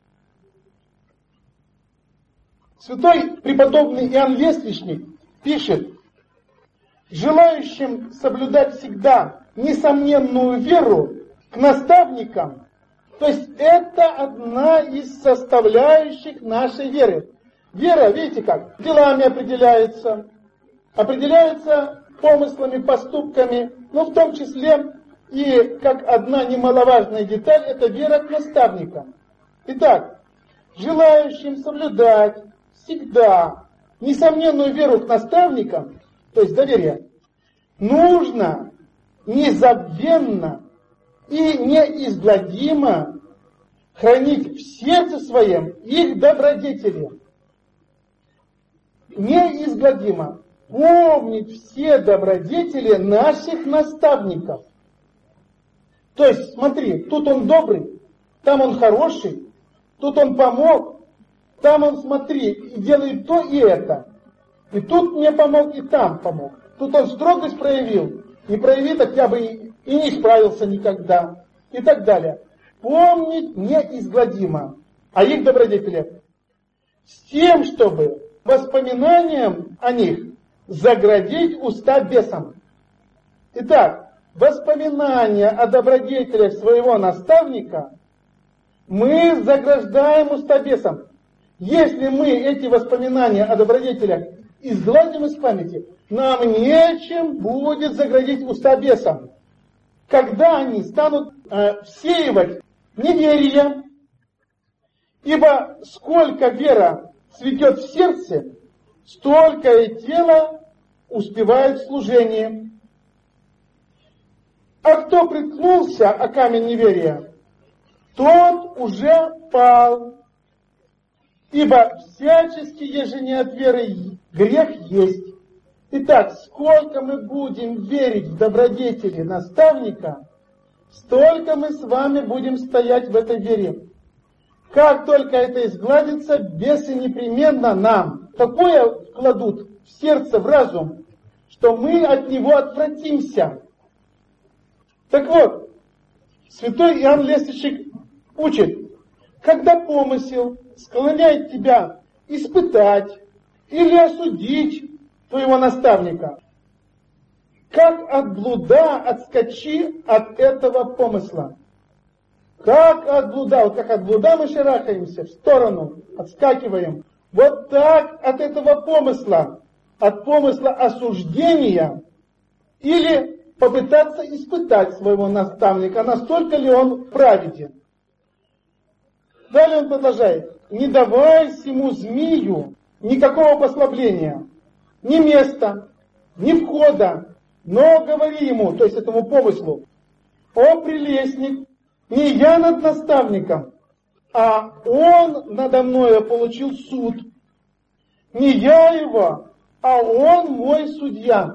Святой преподобный Иоанн Лествичник пишет: желающим соблюдать всегда несомненную веру к наставникам, то есть это одна из составляющих нашей веры. Вера, видите как, делами определяется, помыслами, поступками, но в том числе и как одна немаловажная деталь, это вера к наставникам. Итак, желающим соблюдать всегда несомненную веру к наставникам, то есть доверие, нужно незабвенно и неизгладимо хранить в сердце своем их добродетели. Неизгладимо помнить все добродетели наших наставников. То есть, смотри, тут он добрый, там он хороший, тут он помог, там он, смотри, делает то и это. И тут мне помог, и там помог. Тут он строгость проявил, не проявил, так я бы и не справился никогда. И так далее. Помнить неизгладимо о их добродетелях. С тем, чтобы воспоминанием о них заградить уста бесам. Итак, воспоминания о добродетелях своего наставника мы заграждаем уста бесам. Если мы эти воспоминания о добродетелях изгладим из памяти, нам нечем будет заградить уста бесам. Когда они станут всеивать неверие, ибо сколько вера цветет в сердце, столько и тело успевает в служении. А кто приткнулся о камень неверия, тот уже пал. Ибо всячески, еже не от веры, грех есть. Итак, сколько мы будем верить в добродетели наставника, столько мы с вами будем стоять в этой вере. Как только это изгладится, бесы непременно нам такое кладут в сердце, в разум, что мы от него отвратимся. Так вот, святой Иоанн Лествичник учит, когда помысел склоняет тебя испытать или осудить твоего наставника, как от блуда отскочи от этого помысла. Как от блуда, вот как от блуда мы шарахаемся в сторону, отскакиваем. Вот так от этого помысла от помысла осуждения или попытаться испытать своего наставника, настолько ли он праведен. Далее он продолжает. Не давай всему змею никакого послабления, ни места, ни входа, но говори ему, то есть этому помыслу: о прелестник, не я над наставником, а он надо мною получил суд. Не я его, а он мой судья.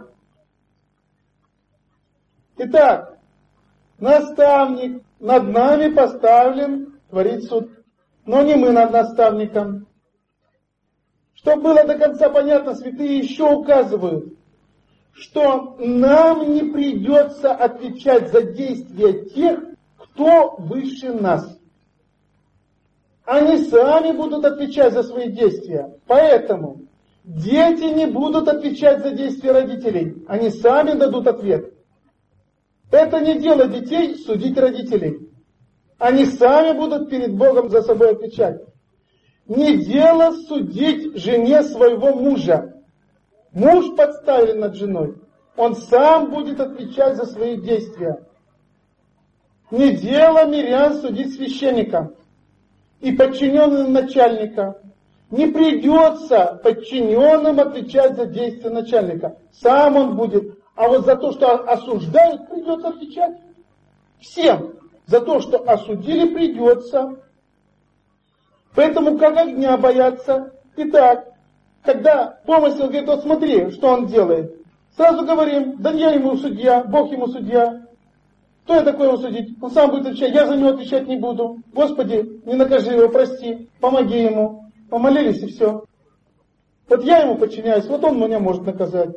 Итак, наставник над нами поставлен творить суд, но не мы над наставником. Чтобы было до конца понятно, святые еще указывают, что нам не придется отвечать за действия тех, кто выше нас. Они сами будут отвечать за свои действия. Поэтому дети не будут отвечать за действия родителей. Они сами дадут ответ. Это не дело детей судить родителей. Они сами будут перед Богом за собой отвечать. Не дело судить жене своего мужа. Муж подставлен над женой. Он сам будет отвечать за свои действия. Не дело мирян судить священника и подчиненным начальника. Не придется подчиненным отвечать за действия начальника. Сам он будет. А вот за то, что осуждают, придется отвечать. Всем. За то, что осудили, придется. Поэтому как огня бояться. Итак, когда помысел говорит: вот смотри, что он делает. Сразу говорим: да я ему судья, Бог ему судья. Кто я такой его судить? Он сам будет отвечать, я за него отвечать не буду. Господи, не накажи его, прости, помоги ему. Помолились и все. Вот я ему подчиняюсь, вот он меня может наказать.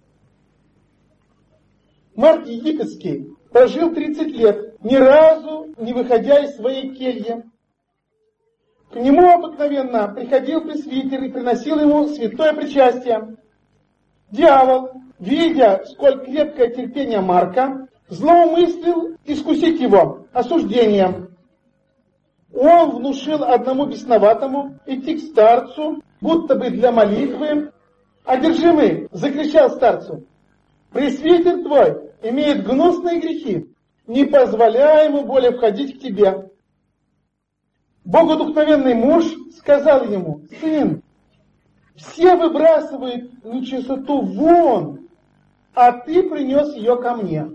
Марк Египетский прожил 30 лет, ни разу не выходя из своей кельи. К нему обыкновенно приходил пресвитер и приносил ему святое причастие. Дьявол, видя, сколь крепкое терпение Марка, злоумыслил искусить его осуждением. Он внушил одному бесноватому идти к старцу, будто бы для молитвы. Одержимый закричал старцу: пресвитер твой имеет гнусные грехи, не позволяй ему более входить к тебе. Богодухновенный муж сказал ему: сын, все выбрасывают нечистоту вон, а ты принес ее ко мне.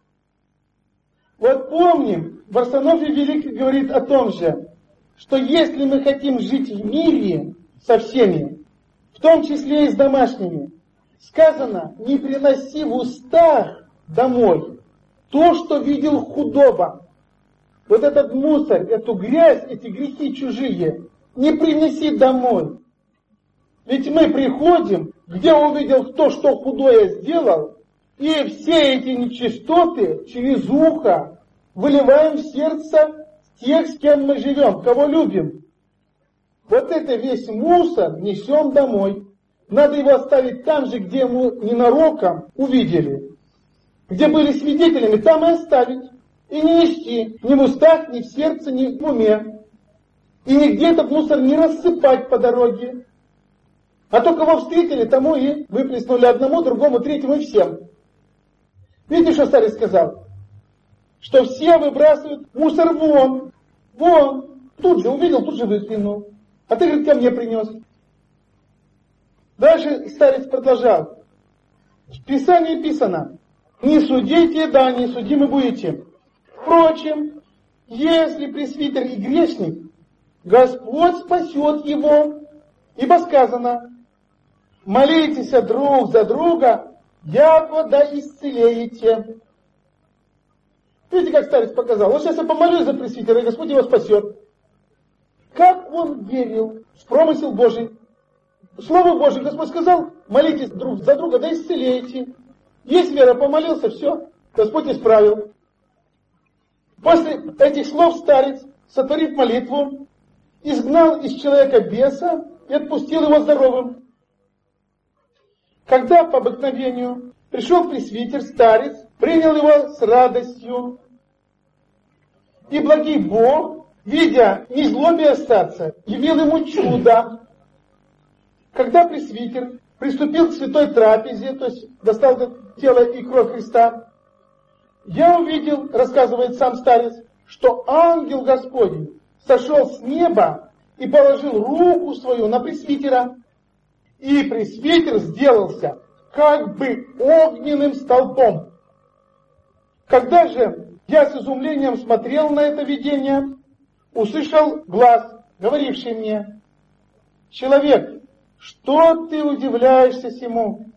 Вот помним, Варсонофий Великий говорит о том же, что если мы хотим жить в мире со всеми, в том числе и с домашними, сказано: не приноси в устах домой то, что видел худоба. Вот этот мусор, эту грязь, эти грехи чужие, не принеси домой. Ведь мы приходим, где увидел, кто что худое сделал, и все эти нечистоты через ухо выливаем в сердце тех, с кем мы живем, кого любим. Вот это весь мусор несем домой. Надо его оставить там же, где мы ненароком увидели. Где были свидетелями, там и оставить. И не нести ни в устах, ни в сердце, ни в уме. И нигде этот мусор не рассыпать по дороге. А то, кого встретили, тому и выплеснули одному, другому, третьему и всем. Видите, что старец сказал? Что все выбрасывают мусор вон. Вон. Тут же увидел, тут же выкинул. А ты, говорит, ко мне принес. Дальше старец продолжал. В Писании писано: не судите, да не судимы будете. Впрочем, если пресвитер и грешник, Господь спасет его, ибо сказано: молитесь друг за друга, яко да исцелеете. Видите, как старец показал? Вот сейчас я помолюсь за пресвитера, и Господь его спасет. Как он верил в промысел Божий. Слово Божие, Господь сказал: молитесь друг за друга, да исцелеете. Есть вера, помолился, все, Господь исправил. После этих слов старец, сотворив молитву, изгнал из человека беса и отпустил его здоровым. Когда по обыкновению пришел пресвитер, старец принял его с радостью. И благий Бог, видя незлобие старца, явил ему чудо. Когда пресвитер приступил к святой трапезе, то есть достал тело и кровь Христа, я увидел, рассказывает сам старец, что ангел Господень сошел с неба и положил руку свою на пресвитера, и пресвитер сделался как бы огненным столпом. Когда же я с изумлением смотрел на это видение, услышал глас, говоривший мне: «Человек, что ты удивляешься сему?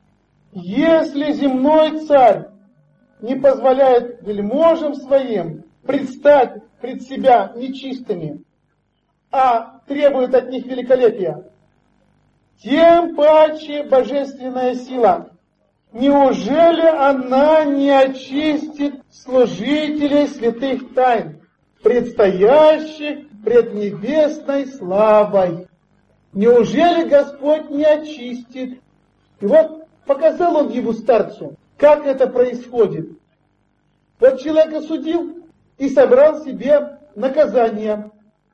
Если земной царь не позволяет вельможам своим предстать пред себя нечистыми, а требует от них великолепия, тем паче божественная сила. Неужели она не очистит служителей святых тайн, предстоящих пред небесной славой? Неужели Господь не очистит?» И вот показал он ему, старцу, как это происходит. Вот человек осудил и собрал себе наказание.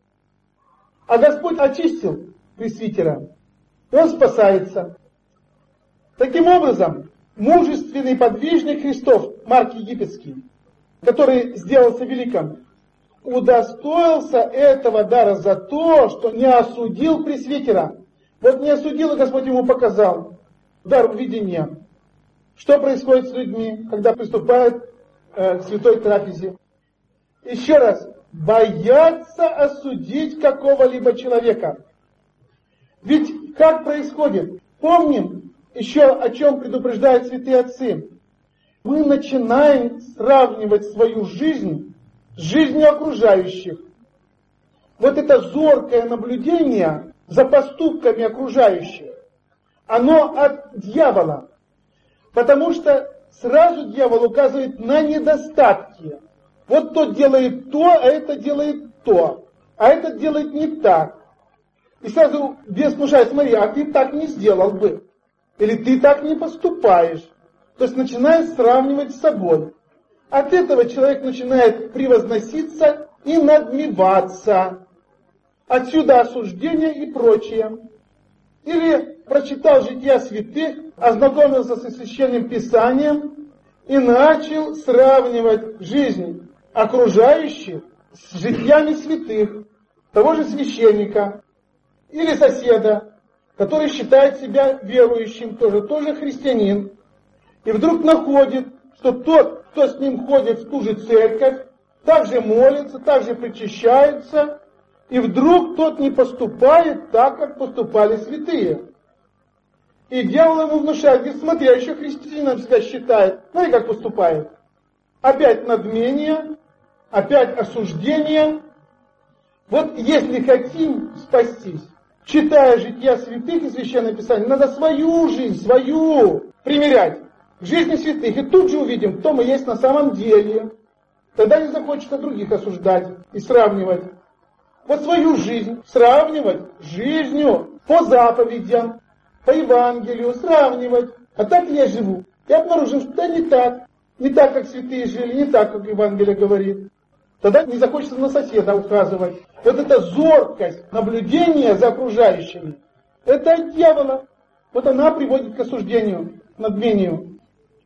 А Господь очистил пресвитера, и он спасается. Таким образом, мужественный подвижник Христов, Марк Египетский, который сделался великим, удостоился этого дара за то, что не осудил пресвитера. Вот не осудил, и Господь ему показал дар видения. Что происходит с людьми, когда приступают к святой трапезе? Еще раз, боятся осудить какого-либо человека. Ведь как происходит? Помним еще, о чем предупреждают святые отцы. Мы начинаем сравнивать свою жизнь с жизнью окружающих. Вот это зоркое наблюдение за поступками окружающих, оно от дьявола. Потому что сразу дьявол указывает на недостатки. Вот тот делает то, а это делает то. А этот делает не так. И сразу бес внушает: смотри, а ты так не сделал бы. Или ты так не поступаешь. То есть начинает сравнивать с собой. От этого человек начинает превозноситься и надмеваться. Отсюда осуждение и прочее. Или прочитал жития святых, ознакомился со священным писанием и начал сравнивать жизнь окружающих с житиями святых, того же священника или соседа, который считает себя верующим, тоже христианин, и вдруг находит, что тот, кто с ним ходит в ту же церковь, также молится, также причащается, и вдруг тот не поступает так, как поступали святые. И дьявол ему внушает: говорит, смотри, а еще христианином себя считает. Смотри, как поступает. Опять надмение, опять осуждение. Вот если хотим спастись, читая жития святых и священное писание, надо свою жизнь, свою примерять к жизни святых. И тут же увидим, кто мы есть на самом деле. Тогда не захочется других осуждать и сравнивать. Вот свою жизнь сравнивать с жизнью по заповедям, по Евангелию, сравнивать. А так я живу. И обнаружим, что да, не так. Не так, как святые жили, не так, как Евангелие говорит. Тогда не захочется на соседа указывать. Вот эта зоркость, наблюдение за окружающими, это от дьявола. Вот она приводит к осуждению, к надмению.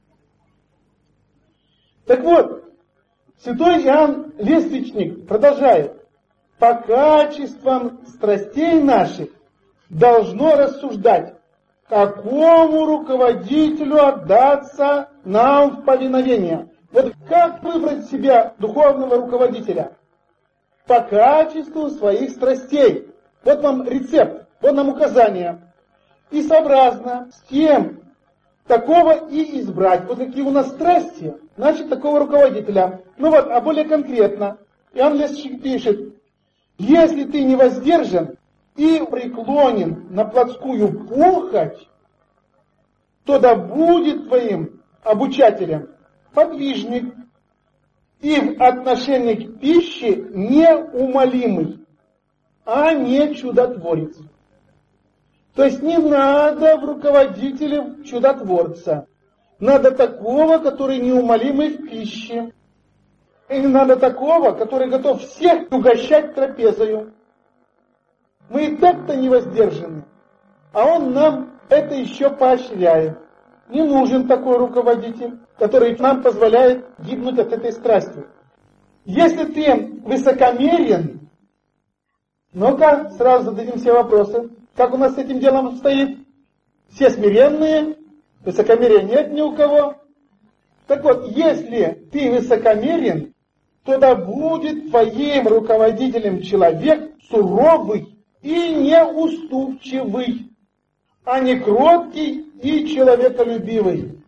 Так вот, святой Иоанн Лествичник продолжает: по качествам страстей наших должно рассуждать, какому руководителю отдаться нам в повиновение. Вот как выбрать себе духовного руководителя? По качеству своих страстей. Вот вам рецепт, вот нам указание. И сообразно с тем, такого и избрать. Вот какие у нас страсти, значит, такого руководителя. Ну вот, а более конкретно, Иоанн Лествичник пишет: если ты не воздержан и преклонен на плотскую похоть, то да будет твоим обучателем подвижник и в отношении к пище неумолимый, а не чудотворец. То есть не надо в руководителе чудотворца. Надо такого, который неумолимый в пище. И не надо такого, который готов всех угощать трапезою. Мы и так-то не воздержаны, а он нам это еще поощряет. Не нужен такой руководитель, который нам позволяет гибнуть от этой страсти. Если ты высокомерен, ну-ка, сразу зададим себе вопросы. Как у нас с этим делом стоит? Все смиренные, высокомерия нет ни у кого. Так вот, если ты высокомерен, то да будет твоим руководителем человек суровый и неуступчивый, а не кроткий и человеколюбивый.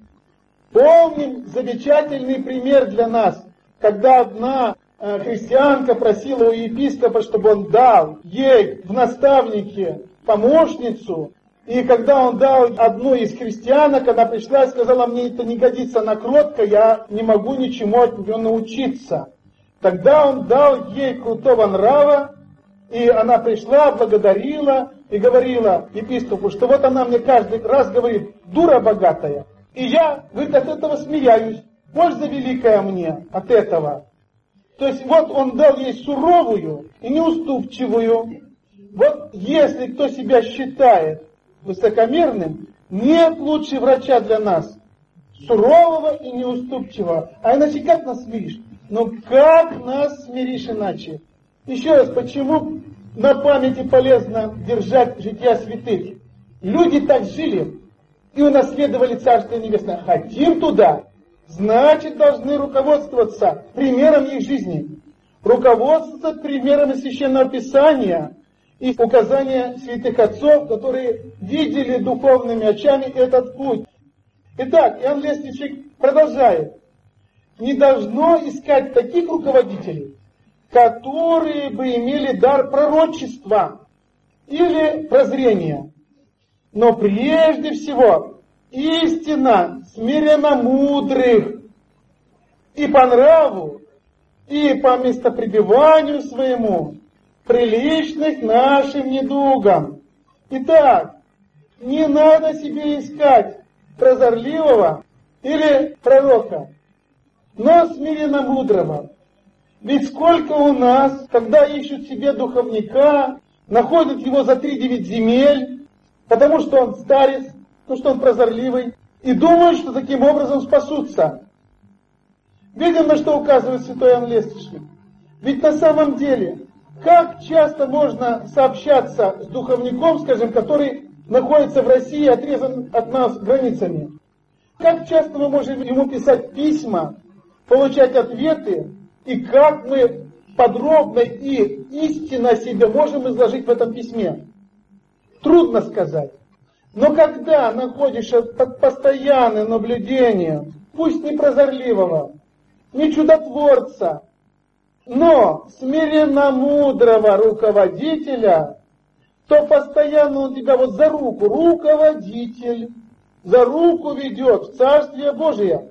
Помним замечательный пример для нас, когда одна христианка просила у епископа, чтобы он дал ей в наставнике помощницу, и когда он дал одну из христианок, она пришла и сказала: мне это не годится, она кротка, я не могу ничему от нее научиться. Тогда он дал ей крутого нрава, и она пришла, благодарила и говорила епископу, что вот она мне каждый раз говорит: дура богатая, и я, говорит, от этого смеяюсь, польза великая мне от этого. То есть вот он дал ей суровую и неуступчивую. Вот если кто себя считает высокомерным, нет лучше врача для нас, сурового и неуступчивого. А иначе как нас смиришь? Ну как нас смиришь иначе? Еще раз, почему на памяти полезно держать жития святых? Люди так жили и унаследовали Царство Небесное. Хотим туда, значит должны руководствоваться примером их жизни. Руководствоваться примером из Священного Писания и указания святых отцов, которые видели духовными очами этот путь. Итак, Иоанн Лествичник продолжает. Не должно искать таких руководителей, которые бы имели дар пророчества или прозрения. Но прежде всего истинно смиренно мудрых и по нраву, и по местопребыванию своему, приличных нашим недугам. Итак, не надо себе искать прозорливого или пророка, но смиренно мудрого. Ведь сколько у нас, когда ищут себе духовника, находят его за 3-9 земель, потому что он старец, потому что он прозорливый, и думают, что таким образом спасутся. Видим, на что указывает святой Иоанн Лествичник. Ведь на самом деле, как часто можно сообщаться с духовником, скажем, который находится в России, отрезан от нас границами? Как часто мы можем ему писать письма, получать ответы, и как мы подробно и истинно себе можем изложить в этом письме? Трудно сказать. Но когда находишься под постоянным наблюдением, пусть не прозорливого, не чудотворца, но смиренно мудрого руководителя, то постоянно он тебя вот за руку, руководитель, за руку ведет в Царствие Божие.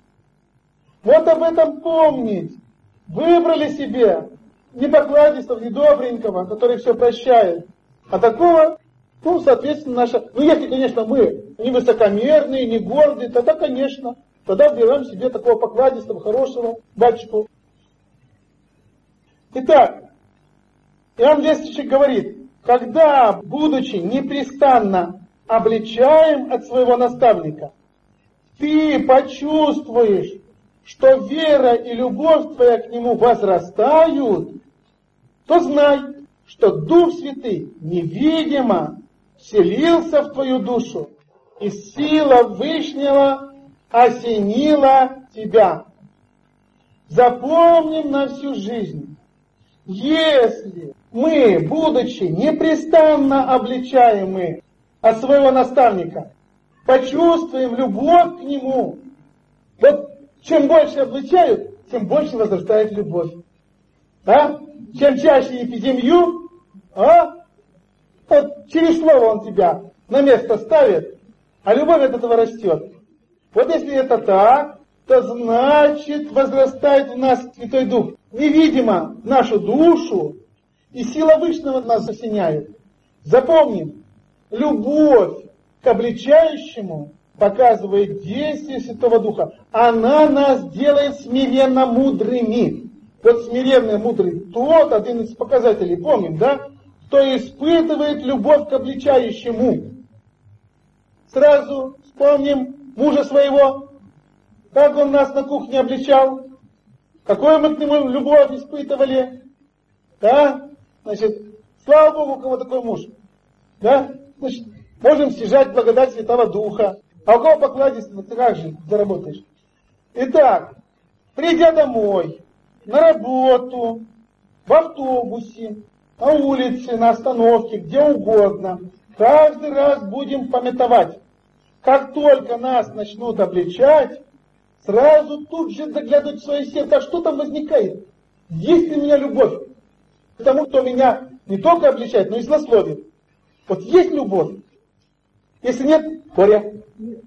Вот об этом помнить. Выбрали себе не покладистого, не добренького, который все прощает, а такого, соответственно, если, конечно, мы не высокомерные, не гордые, тогда, конечно, тогда берем себе такого покладистого, хорошего батюшку. Итак, Иоанн Лествичник говорит, когда, будучи непрестанно обличаем от своего наставника, ты почувствуешь, что вера и любовь твоя к нему возрастают, то знай, что Дух Святый невидимо вселился в твою душу, и сила Вышнего осенила тебя. Запомним на всю жизнь, если мы, будучи непрестанно обличаемы от своего наставника, почувствуем любовь к нему, вот чем больше обличают, тем больше возрастает любовь. Чем чаще эпидемию, вот через слово он тебя на место ставит, а любовь от этого растет. Вот если это так, то значит возрастает в нас Святой Дух. Невидимо нашу душу, и сила Вышнего нас осеняет. Запомним, любовь к обличающему показывает действие Святого Духа. Она нас делает смиренно мудрыми. Вот смиренно мудрый тот, один из показателей, помним, да? Кто испытывает любовь к обличающему. Сразу вспомним мужа своего, как он нас на кухне обличал, какую мы к нему любовь испытывали. Да? Значит, слава Богу, у кого такой муж. Да? Значит, можем стяжать благодать Святого Духа. А у кого покладистый, ты как же заработаешь? Итак, придя домой, на работу, в автобусе, на улице, на остановке, где угодно, каждый раз будем памятовать. Как только нас начнут обличать, сразу тут же заглядывать в свое сердце. А что там возникает? Есть ли у меня любовь к тому, кто меня не только обличает, но и злословит? Вот есть любовь? Если нет, горе.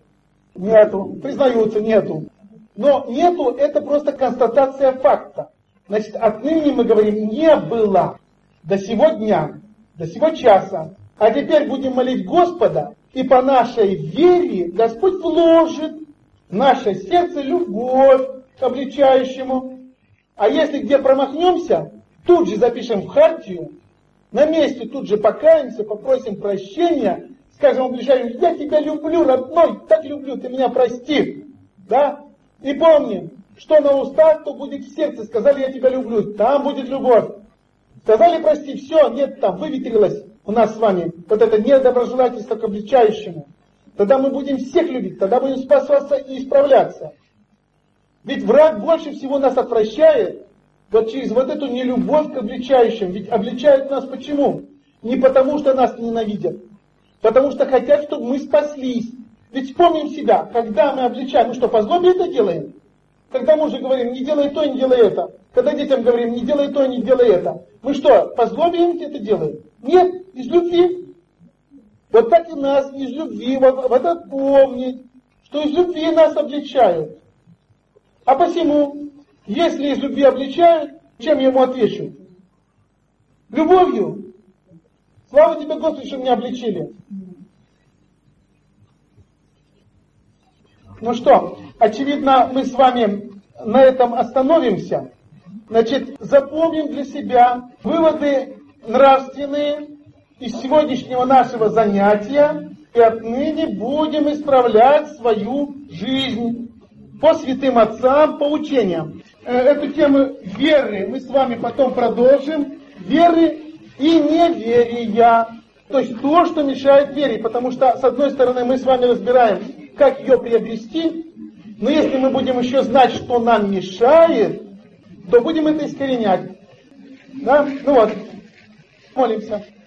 Нету. Признаются, нету. Но нету, это просто констатация факта. Значит, отныне мы говорим, не было до сего дня, до сего часа. А теперь будем молить Господа, и по нашей вере Господь вложит в наше сердце любовь к обличающему. А если где промахнемся, тут же запишем в хартию, на месте тут же покаемся, попросим прощения, скажем обличающему: я тебя люблю, родной, так люблю, ты меня прости. Да? И помним, что на устах, то будет в сердце. Сказали, я тебя люблю, там будет любовь. Сказали, прости, все, нет, там выветрилось у нас с вами вот это недоброжелательство к обличающему. Тогда мы будем всех любить, тогда будем спасаться и исправляться. Ведь враг больше всего нас отвращает вот через вот эту нелюбовь к обличающим. Ведь обличают нас почему? Не потому, что нас ненавидят, потому что хотят, чтобы мы спаслись. Ведь вспомним себя, когда мы обличаем, мы что, по злобе это делаем? Когда мужу говорим, не делай то, не делай это. Когда детям говорим, не делай то, не делай это. Мы что, по злобе это делаем? Нет, из любви. Вот так и нас из любви, вот это помнить, что из любви нас обличают. А посему, если из любви обличают, чем я ему отвечу? Любовью. Слава тебе, Господи, что меня обличили. Ну что, очевидно, мы с вами на этом остановимся. Значит, запомним для себя выводы нравственные из сегодняшнего нашего занятия и отныне будем исправлять свою жизнь по святым отцам, по учениям. Эту тему веры мы с вами потом продолжим. Веры и неверия. То есть то, что мешает вере. Потому что, с одной стороны, мы с вами разбираем, как ее приобрести. Но если мы будем еще знать, что нам мешает, то будем это искоренять. Да? Ну вот, молимся.